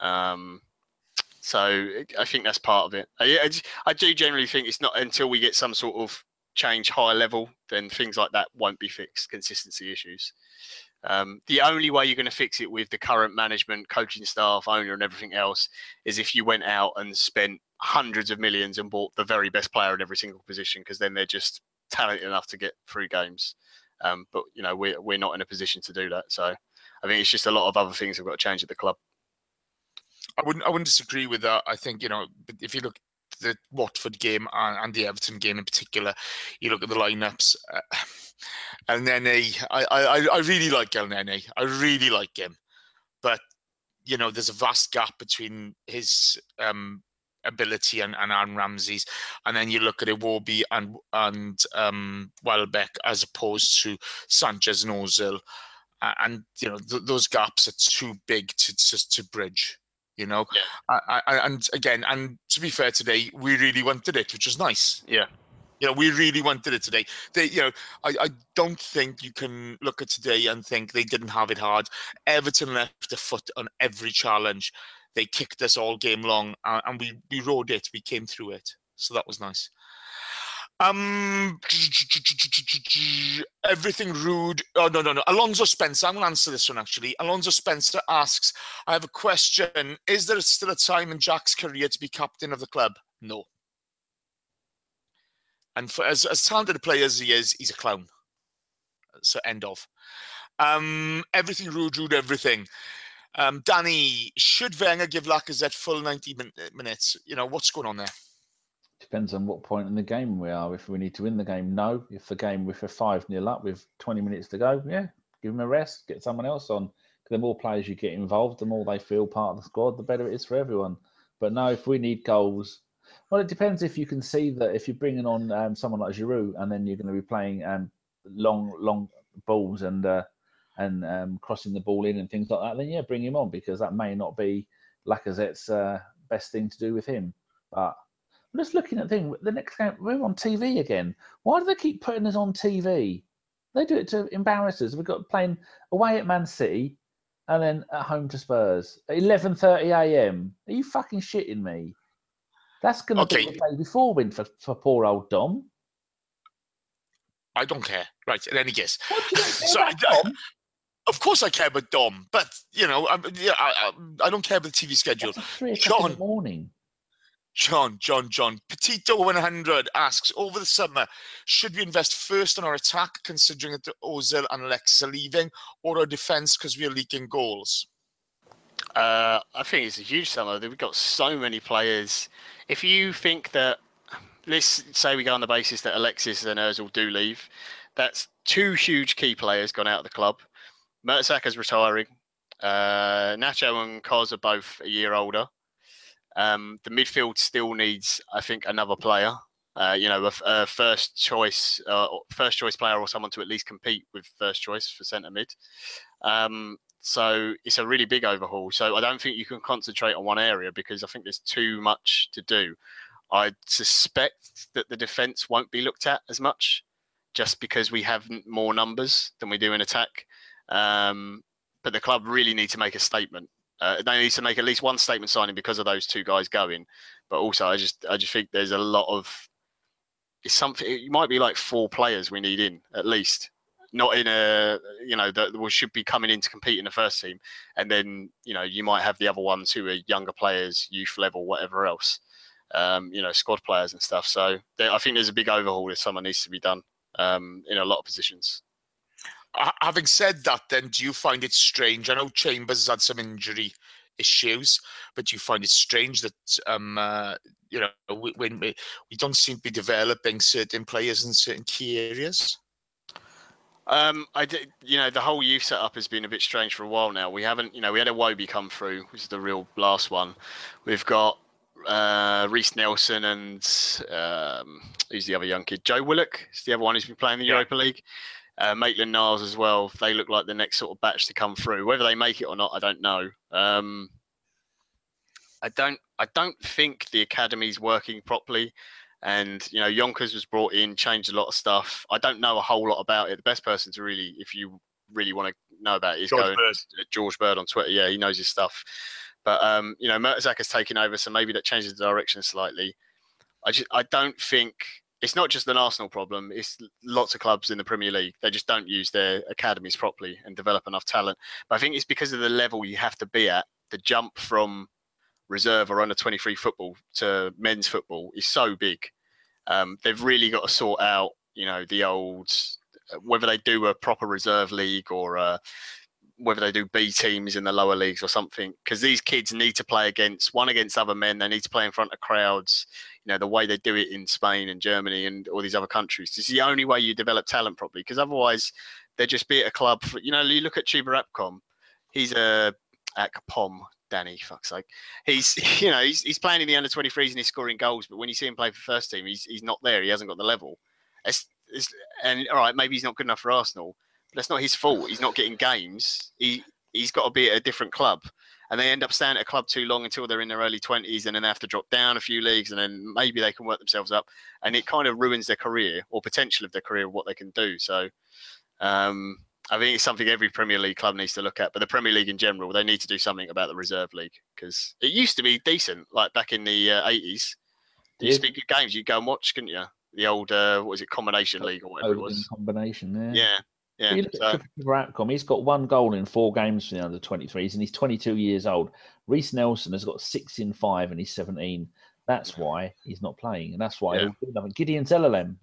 So I think that's part of it. I do generally think it's not until we get some sort of change high level, then things like that won't be fixed, consistency issues. The only way you're going to fix it with the current management, coaching staff, owner and everything else is if you went out and spent hundreds of millions and bought the very best player in every single position, because then they're just talented enough to get through games. But we're not in a position to do that. So I think it's just a lot of other things have got to change at the club. I wouldn't disagree with that. I think, if you look at the Watford game and the Everton game in particular, you look at the lineups. El Nene, I really like El Nene. I really like him. But, there's a vast gap between his ability and Aaron Ramsey's. And then you look at Iwobi and Welbeck as opposed to Sanchez and Ozil. And, those gaps are too big to bridge. Yeah. And again, and to be fair today, we really wanted it, which was nice. Yeah. We really wanted it today. I don't think you can look at today and think they didn't have it hard. Everton left a foot on every challenge. They kicked us all game long, and we rode it. We came through it. So that was nice. Everything rude. Oh, no. Alonso Spencer. I'm going to answer this one, actually. Alonso Spencer asks, I have a question. Is there still a time in Jack's career to be captain of the club? No. And for as talented a player as he is, he's a clown. So end of. Everything rude, everything. Danny, should Wenger give Lacazette full 90 minutes? What's going on there? Depends on what point in the game we are. If we need to win the game, no. If we're 5-0 up with 20 minutes to go, yeah, give them a rest, get someone else on. The more players you get involved, the more they feel part of the squad, the better it is for everyone. But no, if we need goals, well, it depends if you can see that if you're bringing on someone like Giroud and then you're going to be playing long balls and crossing the ball in and things like that, then yeah, bring him on, because that may not be Lacazette's best thing to do with him. But I'm just looking at the next game, we're on TV again. Why do they keep putting us on TV? They do it to embarrass us. We've got playing away at Man City and then at home to Spurs at 11:30 a.m. Are you fucking shitting me? That's going to be the day before win for poor old Dom. I don't care. Right, in any case. What do you care about Dom? Of course I care about Dom, but, I don't care about the TV schedule. That's 3 o'clock in the morning. John. Petito 100 asks, over the summer, should we invest first in our attack, considering that Ozil and Alexis are leaving, or our defence because we are leaking goals? I think it's a huge summer. We've got so many players. If you think that, let's say we go on the basis that Alexis and Ozil do leave, that's 2 huge key players gone out of the club. Mertesacker's retiring. Nacho and Koz are both a year older. The midfield still needs, I think, another player. A first choice player, or someone to at least compete with first choice for centre mid. So it's a really big overhaul. So I don't think you can concentrate on one area, because I think there's too much to do. I suspect that the defence won't be looked at as much, just because we have more numbers than we do in attack. But the club really need to make a statement. They need to make at least one statement signing because of those 2 guys going. But also, I just think there's a lot of, it's something. It might be like 4 players we need in at least, not in a that we should be coming in to compete in the first team, and then you might have the other ones who are younger players, youth level, whatever else, squad players and stuff. So I think there's a big overhaul if someone needs to be done. in a lot of positions. Having said that, then, do you find it strange? I know Chambers has had some injury issues, but do you find it strange that when we don't seem to be developing certain players in certain key areas? I did, the whole youth setup has been a bit strange for a while now. We haven't, we had a Wobie come through, which is the real last one. We've got Reece Nelson and who's the other young kid? Joe Willock is the other one who's been playing the Europa League. Maitland-Niles as well. They look like the next sort of batch to come through. Whether they make it or not, I don't know. I don't think the academy's working properly. And, Yonkers was brought in, changed a lot of stuff. I don't know a whole lot about it. The best person to really, if you really want to know about it, is George Bird on Twitter. Yeah, he knows his stuff. But, Mertezaka's taken over, so maybe that changes the direction slightly. I don't think it's not just an Arsenal problem. It's lots of clubs in the Premier League. They just don't use their academies properly and develop enough talent. But I think it's because of the level you have to be at. The jump from reserve or under 23 football to men's football is so big. They've really got to sort out, the old, whether they do a proper reserve league or whether they do B teams in the lower leagues or something, because these kids need to play against other men. They need to play in front of crowds, the way they do it in Spain and Germany and all these other countries. It's the only way you develop talent properly, because otherwise they're just be at a club. You look at Chuba Akpom. He's Akpom, Danny, fuck's sake. He's playing in the under-23s and he's scoring goals, but when you see him play for first team, he's not there. He hasn't got the level. And all right, maybe he's not good enough for Arsenal, but that's not his fault. He's not getting games. He's got to be at a different club. And they end up staying at a club too long until they're in their early 20s, and then they have to drop down a few leagues, and then maybe they can work themselves up. And it kind of ruins their career or potential of their career, what they can do. So I think it's something every Premier League club needs to look at. But the Premier League in general, they need to do something about the reserve league, because it used to be decent, like back in the 80s. There used to be good games. You'd go and watch, couldn't you? The old, combination league or whatever it was. Combination, yeah. Yeah, you look at Akpom, he's got 1 goal in 4 games for the under-23s, and he's 22 years old. Reece Nelson has got 6 in 5, and he's 17. That's why he's not playing, and that's why he'll do nothing. Gideon Zelalem,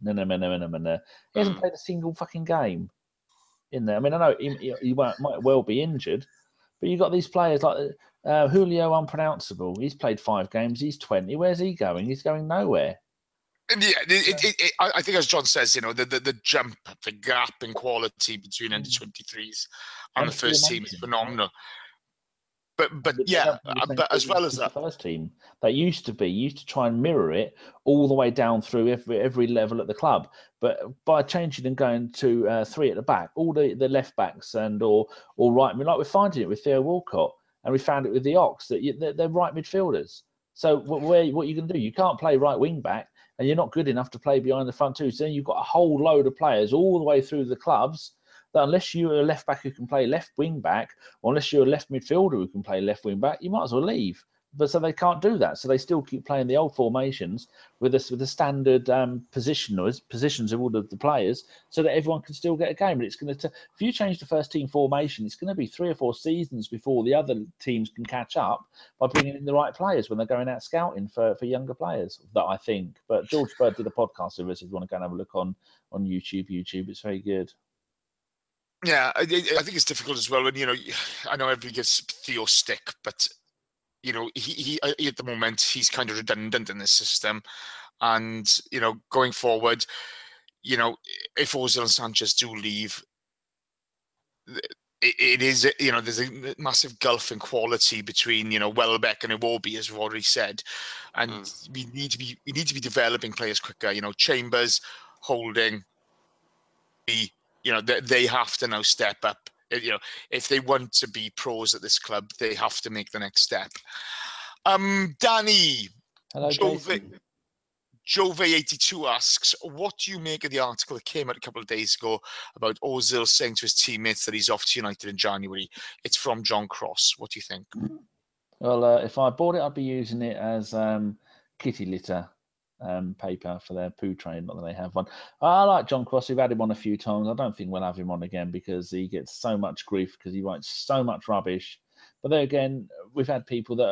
he hasn't played a single fucking game in there. I mean, I know he might well be injured, but you've got these players like Julio Unpronounceable. He's played 5 games. He's 20. Where's he going? He's going nowhere. Yeah, I think, as John says, the jump, the gap in quality between under-23s and the first team is phenomenal. But as well as that, the first team that used to try and mirror it all the way down through every level at the club. But by changing and going to 3 at the back, all the left backs and or right, like we're finding it with Theo Walcott, and we found it with the Ox that they're right midfielders. So what are you going to do? You can't play right wing back, and you're not good enough to play behind the front two. So then you've got a whole load of players all the way through the clubs that unless you're a left back who can play left wing back, or unless you're a left midfielder who can play left wing back, you might as well leave. But so they can't do that. So they still keep playing the old formations with the standard positions of all of the players, so that everyone can still get a game. But it's going to, if you change the first team formation, it's going to be 3 or 4 seasons before the other teams can catch up by bringing in the right players when they're going out scouting for younger players. That I think. But George Bird did a podcast with us. If you want to go and have a look on YouTube, it's very good. Yeah, I think it's difficult as well when I know everybody gives Theo stick, but he at the moment he's kind of redundant in this system, and going forward, if Ozil and Sanchez do leave, it is there's a massive gulf in quality between Welbeck and Iwobi, as we've already said, and we need to be developing players quicker. Chambers, Holding, they have to now step up. If they want to be pros at this club, they have to make the next step. Danny, hello, Jove82 asks, what do you make of the article that came out a couple of days ago about Ozil saying to his teammates that he's off to United in January? It's from John Cross. What do you think? Well, if I bought it, I'd be using it as kitty litter paper for their poo train. Not that they have one. I like John Cross. We've had him on a few times. I don't think we'll have him on again because he gets so much grief because he writes so much rubbish. But then again, we've had people that are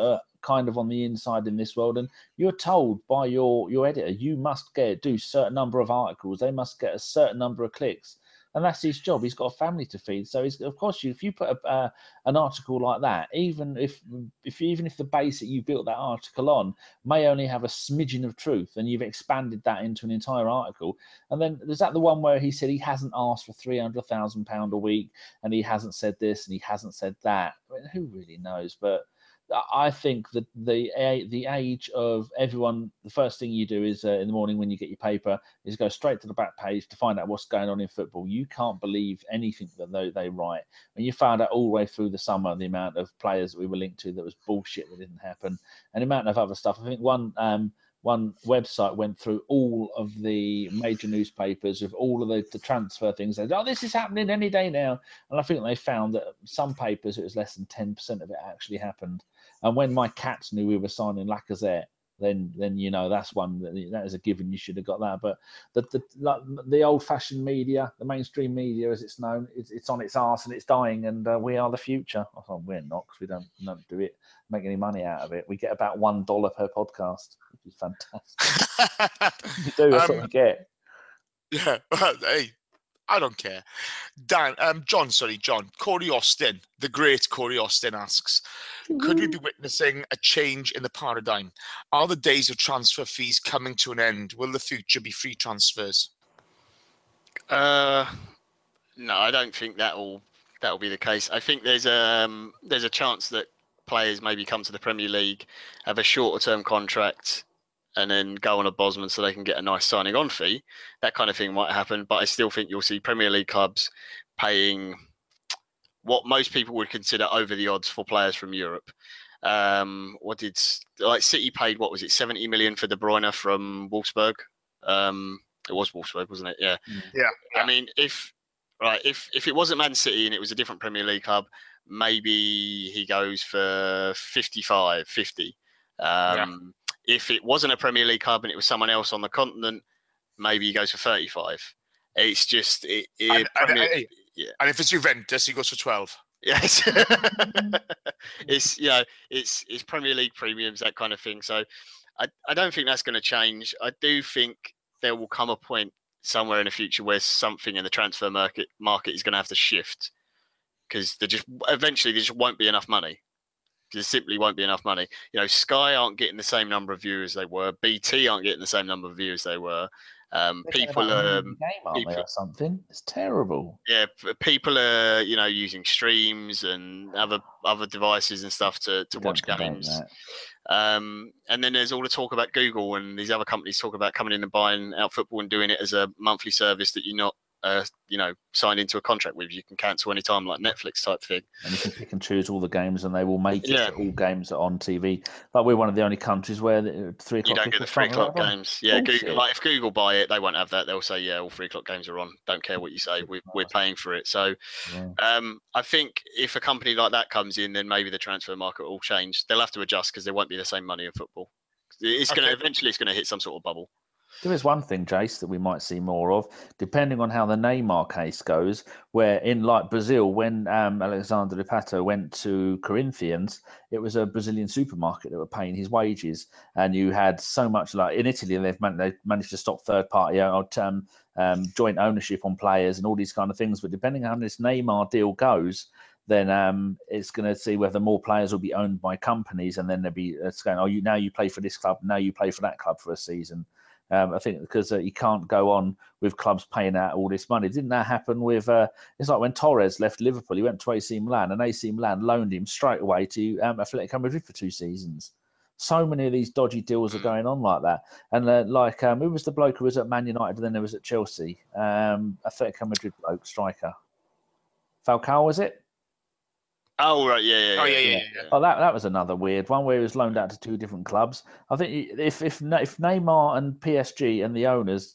kind of on the inside in this world, and you're told by your editor, you must do a certain number of articles. They must get a certain number of clicks. And that's his job. He's got a family to feed. So, of course, if you put an article like that, even if the base that you built that article on may only have a smidgen of truth, and you've expanded that into an entire article, and then there's that the one where he said he hasn't asked for £300,000 a week, and he hasn't said this and he hasn't said that. I mean, who really knows? But I think that the age of everyone, the first thing you do is in the morning when you get your paper is go straight to the back page to find out what's going on in football. You can't believe anything that they write. And you found out all the way through the summer the amount of players that we were linked to that was bullshit that didn't happen, and the amount of other stuff. I think one website went through all of the major newspapers of all of the transfer things. They said, this is happening any day now. And I think they found that some papers, it was less than 10% of it actually happened. And when my Cats knew we were signing Lacazette, then that's one that is a given. You should have got that. But the old-fashioned media, the mainstream media, as it's known, it's on its arse and it's dying. And we are the future. I thought we're not, because we don't do it, make any money out of it. We get about $1 per podcast, which is fantastic. You do, that's what we get. Yeah, hey, I don't care. John. Corey Austin, the great Corey Austin asks, could we be witnessing a change in the paradigm? Are the days of transfer fees coming to an end? Will the future be free transfers? No, I don't think that'll be the case. I think there's a chance that players maybe come to the Premier League, have a shorter term contract, and then go on a Bosman so they can get a nice signing on fee. That kind of thing might happen, but I still think you'll see Premier League clubs paying what most people would consider over the odds for players from Europe. City paid, 70 million for De Bruyne from Wolfsburg? It was Wolfsburg, wasn't it? Yeah. I mean, if it wasn't Man City and it was a different Premier League club, maybe he goes for 55, 50. If it wasn't a Premier League club and it was someone else on the continent, maybe he goes for 35. It's just and if it's Juventus, he goes for 12. Yes, it's Premier League premiums, that kind of thing. So I don't think that's going to change. I do think there will come a point somewhere in the future where something in the transfer market is going to have to shift, because eventually there just won't be enough money. There simply won't be enough money. Sky aren't getting the same number of viewers they were. BT aren't getting the same number of viewers they were. People are game, aren't they, or something? It's terrible. Yeah, people are using streams and other devices and stuff to watch games. And then there's all the talk about Google and these other companies talk about coming in and buying out football and doing it as a monthly service that you're not signed into a contract with. You can cancel anytime, like Netflix type thing. And you can pick and choose all the games, and they will make it so all games are on TV. But we're one of the only countries where 3 o'clock. You don't get the 3 o'clock games. Yeah, Google, if Google buy it, they won't have that. They'll say, all 3 o'clock games are on. Don't care what you say. We're paying for it. So, I think if a company like that comes in, then maybe the transfer market will change. They'll have to adjust because there won't be the same money in football. Eventually it's going to hit some sort of bubble. There is one thing, Jace, that we might see more of, depending on how the Neymar case goes, where in Brazil, when Alexandre de Pato went to Corinthians, it was a Brazilian supermarket that were paying his wages. And you had so much, in Italy, they managed to stop third-party joint ownership on players and all these kind of things. But depending on how this Neymar deal goes, then it's going to see whether more players will be owned by companies, and then it's going, now you play for this club, now you play for that club for a season. I think because you can't go on with clubs paying out all this money. Didn't that happen with? It's like when Torres left Liverpool, he went to AC Milan, and AC Milan loaned him straight away to Atletico Madrid for 2 seasons. So many of these dodgy deals are going on like that. And who was the bloke who was at Man United and then there was at Chelsea? Atletico Madrid bloke, striker. Falcao, was it? Oh, right, yeah. Oh, that was another weird one where he was loaned out to 2 different clubs. I think if Neymar and PSG and the owners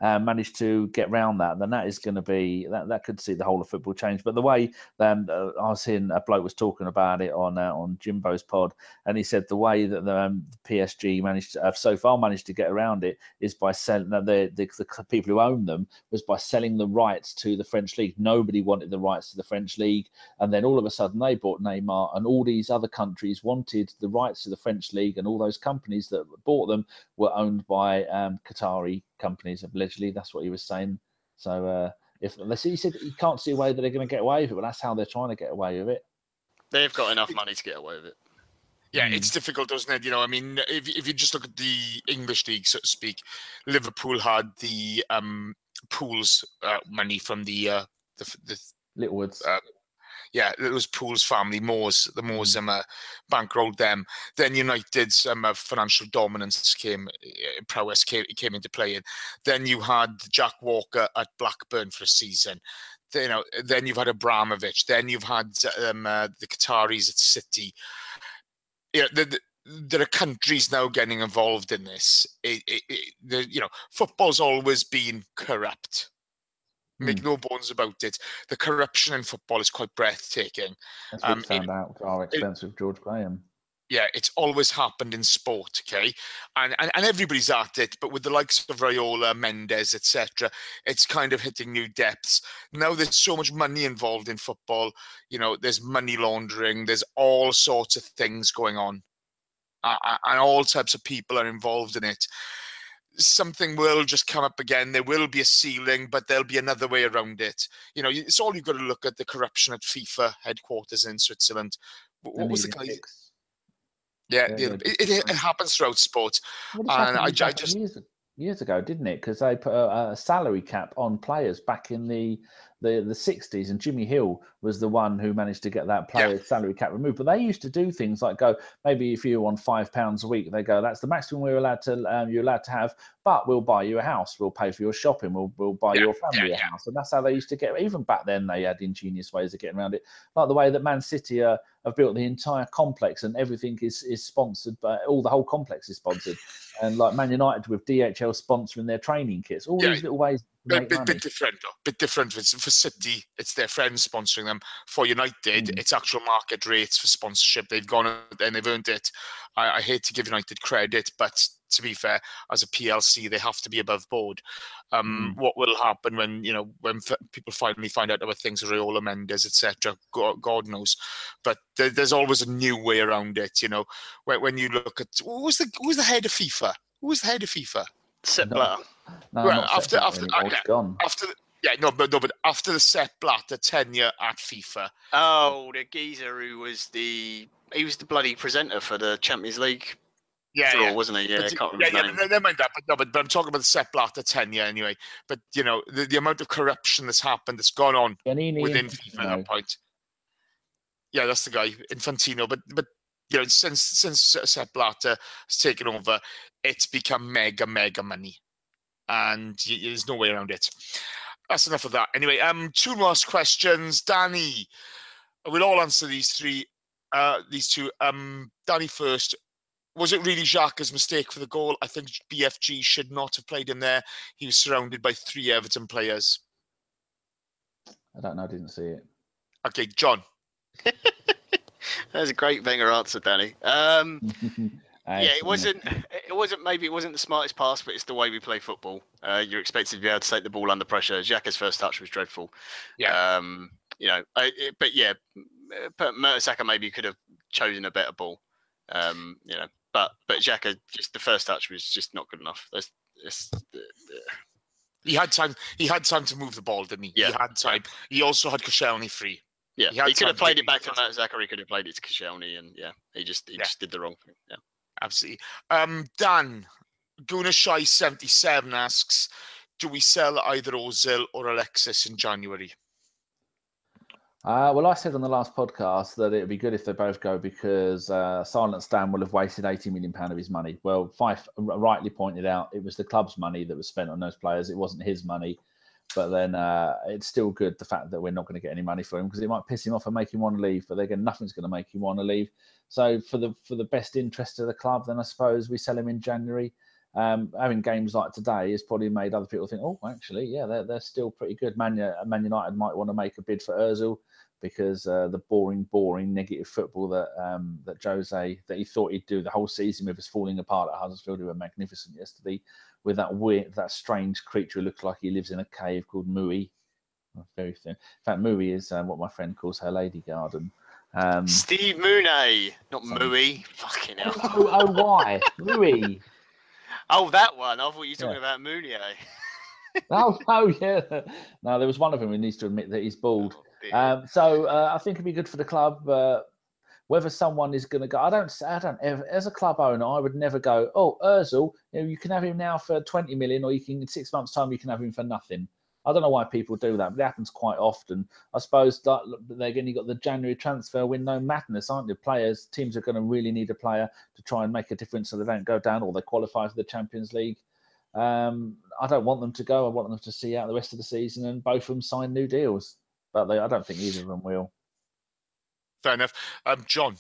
managed to get round that, then that is going to be that could see the whole of football change. But the way I was hearing a bloke was talking about it on Jimbo's pod, and he said the way that the PSG managed to get around it is by selling the people who own them was by selling the rights to the French league. Nobody wanted the rights to the French league, and then all of a sudden they bought Neymar, and all these other countries wanted the rights to the French league, and all those companies that bought them were owned by Qatari companies. Allegedly, that's what he was saying. So he said he can't see a way that they're going to get away with it, but that's how they're trying to get away with it. They've got enough money to get away with it. Yeah, it's difficult, doesn't it? You know, I mean, if you just look at the English league, so to speak, Liverpool had the Pools money from the Littlewoods. It was Pools family, the Moors bankrolled them. Then United's financial dominance prowess came into play. And then you had Jack Walker at Blackburn for a season. Then you've had Abramovich. Then you've had the Qataris at City. There are countries now getting involved in this. Football's always been corrupt. Make no bones about it. The corruption in football is quite breathtaking. That's what we found out for our expense with George Graham. Yeah, it's always happened in sport, okay? And everybody's at it, but with the likes of Raiola, Mendes, etc., it's kind of hitting new depths. Now there's so much money involved in football. There's money laundering. There's all sorts of things going on. And all types of people are involved in it. Something will just come up again. There will be a ceiling, but there'll be another way around it. It's all you've got to look at the corruption at FIFA headquarters in Switzerland. What was the guy? It happens throughout sport. And I just years ago, didn't it? Because they put a salary cap on players back in the 60s, and Jimmy Hill was the one who managed to get that player's salary cap removed. But they used to do things like maybe if you were on £5 a week, they go, that's the maximum you're allowed to have, but we'll buy you a house, we'll pay for your shopping, we'll buy your family a house. And that's how they used to get. Even back then, they had ingenious ways of getting around it, like the way that Man City have built the entire complex, and everything is sponsored by the whole complex is sponsored, and like Man United with DHL sponsoring their training kits, all these little ways. Bit different. For City, it's their friends sponsoring them. For United, it's actual market rates for sponsorship. They've gone and they've earned it. I hate to give United credit, but to be fair, as a PLC, they have to be above board. What will happen when people finally find out about things, Raiola, Mendes, etc. God knows, but there's always a new way around it. When you look at who's the head of FIFA? Who was the head of FIFA? Sepp Blatter. No, well, after the Sepp Blatter tenure at FIFA. Oh, the geezer who was the bloody presenter for the Champions League. Wasn't he? I can't remember his name. Never mind that. But I'm talking about the Sepp Blatter tenure anyway. But the amount of corruption that's happened, that's gone on within FIFA at that point. Yeah, that's the guy, Infantino. But since Sepp Blatter has taken over, it's become mega money, and there's no way around it. That's enough of that. Anyway, two last questions. Danny, we'll all answer these two. Danny first. Was it really Xhaka's mistake for the goal? I think BFG should not have played him there. He was surrounded by 3 Everton players. I don't know. I didn't see it. Okay, John. That's a great banger answer, Danny. It wasn't. Maybe it wasn't the smartest pass, but it's the way we play football. You're expected to be able to take the ball under pressure. Xhaka's first touch was dreadful. Yeah. But Mertesacker maybe could have chosen a better ball. But Xhaka, just the first touch was just not good enough. He had time. He had time to move the ball, didn't he? Yeah. He had time. He also had Koscielny free. Yeah, he could have played it back to Mertesacker. He could have played it to Koscielny, and he just did the wrong thing. Yeah, absolutely. Dan, Gunashai 77 asks, do we sell either Ozil or Alexis in January? Well, I said on the last podcast that it would be good if they both go because Silent Stan will have wasted £80 million of his money. Well, Fife rightly pointed out it was the club's money that was spent on those players. It wasn't his money. But then it's still good, the fact that we're not going to get any money for him because it might piss him off and make him want to leave. But again, nothing's going to make him want to leave. So for the best interest of the club, then I suppose we sell him in January. having games like today has probably made other people think, oh, actually, yeah, they're still pretty good. Man United might want to make a bid for Ozil because the boring, negative football that Jose, that he thought he'd do the whole season with us falling apart at Huddersfield, who were magnificent yesterday, with that strange creature who looks like he lives in a cave called Mui. Very thin. In fact, Mui is what my friend calls her lady garden. Steve Mooney, not Mui. Fucking hell. Mui. Mui. Oh, that one. I thought you were talking about Mooney. Oh, yeah. No, there was one of them who needs to admit that he's bald. So I think it'd be good for the club. Whether someone is going to go, I don't ever, as a club owner, I would never go, oh, Ozil, you can have him now for 20 million, or you can, in 6 months' time, you can have him for nothing. I don't know why people do that, but it happens quite often. I suppose again, you've got the January transfer window madness, aren't you? Teams are going to really need a player to try and make a difference so they don't go down or they qualify for the Champions League. I don't want them to go. I want them to see out the rest of the season and both of them sign new deals. But I don't think either of them will. Fair enough. John?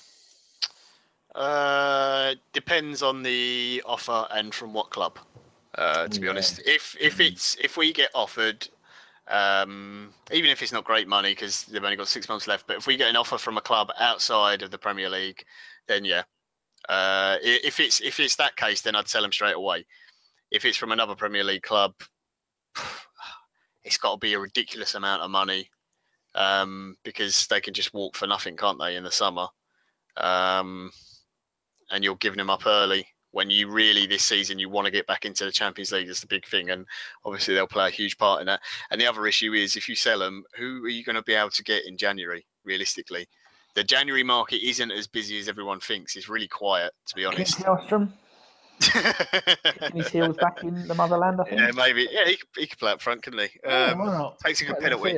Depends on the offer and from what club. To be honest, if we get offered, even if it's not great money because they've only got 6 months left, but if we get an offer from a club outside of the Premier League, then yeah. If it's that case, then I'd sell them straight away. If it's from another Premier League club, it's got to be a ridiculous amount of money because they can just walk for nothing, can't they, in the summer? And you're giving them up early when you really, this season, you want to get back into the Champions League. That's the big thing. And obviously they'll play a huge part in that. And the other issue is if you sell them, who are you going to be able to get in January, realistically? The January market isn't as busy as everyone thinks. It's really quiet, to be honest. Hellstrom? His heels back in the motherland, I think. Yeah, maybe. Yeah, he could play up front, couldn't he? Why not? Takes a good penalty.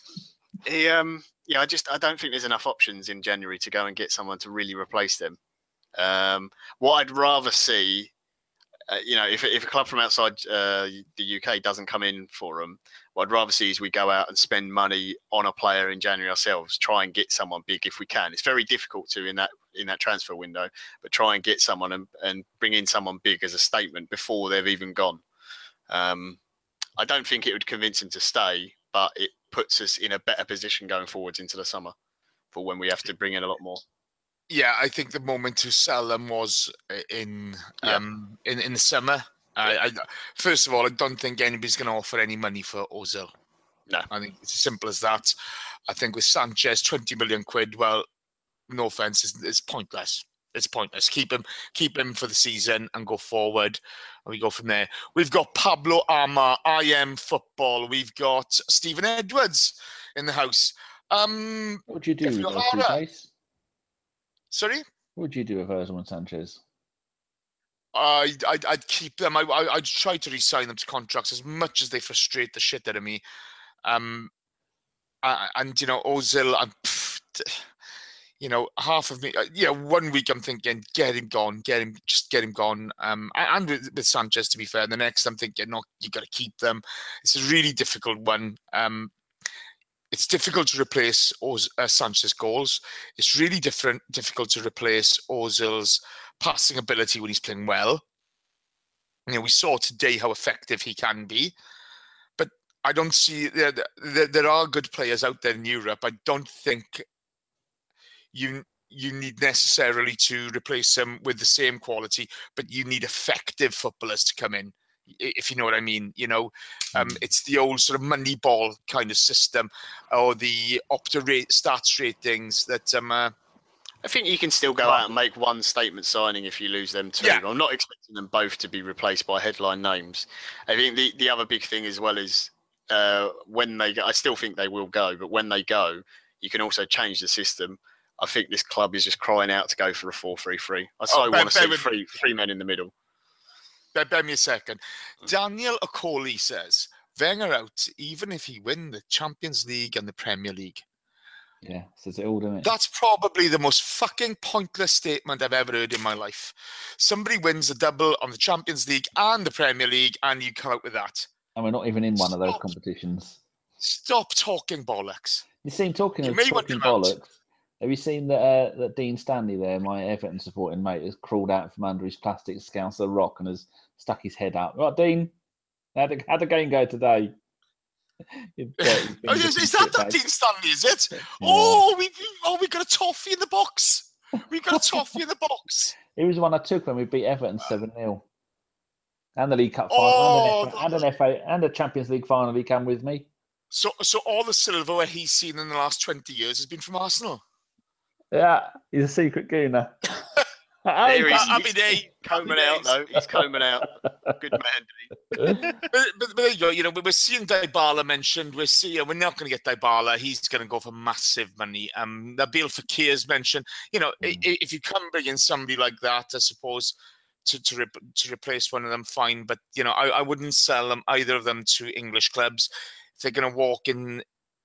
I don't think there's enough options in January to go and get someone to really replace them. What I'd rather see, if a club from outside the UK doesn't come in for them, what I'd rather see is we go out and spend money on a player in January ourselves, try and get someone big if we can. It's very difficult to in that transfer window, but try and get someone and bring in someone big as a statement before they've even gone. I don't think it would convince them to stay, but it puts us in a better position going forwards into the summer for when we have to bring in a lot more. Yeah, I think the moment to sell them was in the summer. First of all, I don't think anybody's going to offer any money for Ozil. No, I think it's as simple as that. I think with Sanchez, 20 million quid. Well, no offense, it's pointless. It's pointless. Keep him for the season and go forward, and we go from there. We've got Pablo Ama, IM Football. We've got Stephen Edwards in the house. What would you do with those two guys? Sorry? What would you do with Ozil and Sanchez? I'd keep them. I'd try to re-sign them to contracts as much as they frustrate the shit out of me. And Ozil, half of me, 1 week I'm thinking, get him gone. And with Sanchez, to be fair, the next I'm thinking, no, you got to keep them. It's a really difficult one. It's difficult to replace Sanchez's goals. It's really difficult to replace Ozil's passing ability when he's playing well. We saw today how effective he can be. But I don't see... There are good players out there in Europe. I don't think you need necessarily to replace them with the same quality, but you need effective footballers to come in, if you know what I mean. It's the old sort of Moneyball kind of system, or the Opta stats ratings that I think you can still go out and make one statement signing if you lose them too. Yeah. I'm not expecting them both to be replaced by headline names. I think the other big thing as well is when they go, I still think they will go, but when they go, you can also change the system. I think this club is just crying out to go for a 4-3-3. I want to see three men in the middle. Bear me a second. Daniel Okoli says, Wenger out even if he win the Champions League and the Premier League. Yeah, says it all, doesn't it? That's probably the most fucking pointless statement I've ever heard in my life. Somebody wins a double on the Champions League and the Premier League, and you come out with that. And we're not even in one of those competitions. Stop talking bollocks. You seem talking bollocks. Have you seen that Dean Stanley there, my Everton supporting mate, has crawled out from under his plastic Scouser rock and has stuck his head up. Right, Dean, how'd the game go today? Is that Dean Stanley, is it? Yeah. Oh, we got a toffee in the box. We've got a toffee in the box. He was the one I took when we beat Everton 7-0. And the League Cup final, and an FA and a Champions League final. He came with me. So all the silverware he's seen in the last 20 years has been from Arsenal. Yeah, he's a secret gooner. He's combing out, though. He's combing out. Good man, but there you go. You know, we're seeing Dybala mentioned. We're not going to get Dybala. He's going to go for massive money. Nabil Fekir's mentioned. You know, if you can bring in somebody like that, I suppose to replace one of them, fine. But you know, I wouldn't sell them, either of them, to English clubs. If they're going to walk in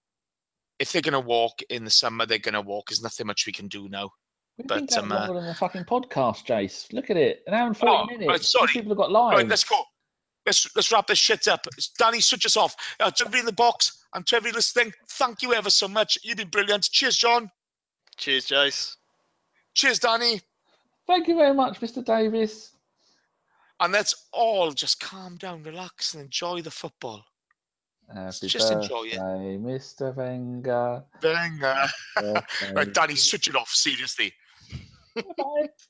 the summer, they're going to walk. There's nothing much we can do now. We've been going longer than the fucking podcast, Jace. Look at it. An hour and 40 minutes. Right, sorry. People have got lives. Right, let's go. Let's wrap this shit up. Danny, switch us off. To everybody in the box and to everybody listening, thank you ever so much. You've been brilliant. Cheers, John. Cheers, Jace. Cheers, Danny. Thank you very much, Mr. Davis. And let's all just calm down, relax, and enjoy the football. Just enjoy it. Mr. Wenger. Right, Danny, switch it off, seriously. Bye.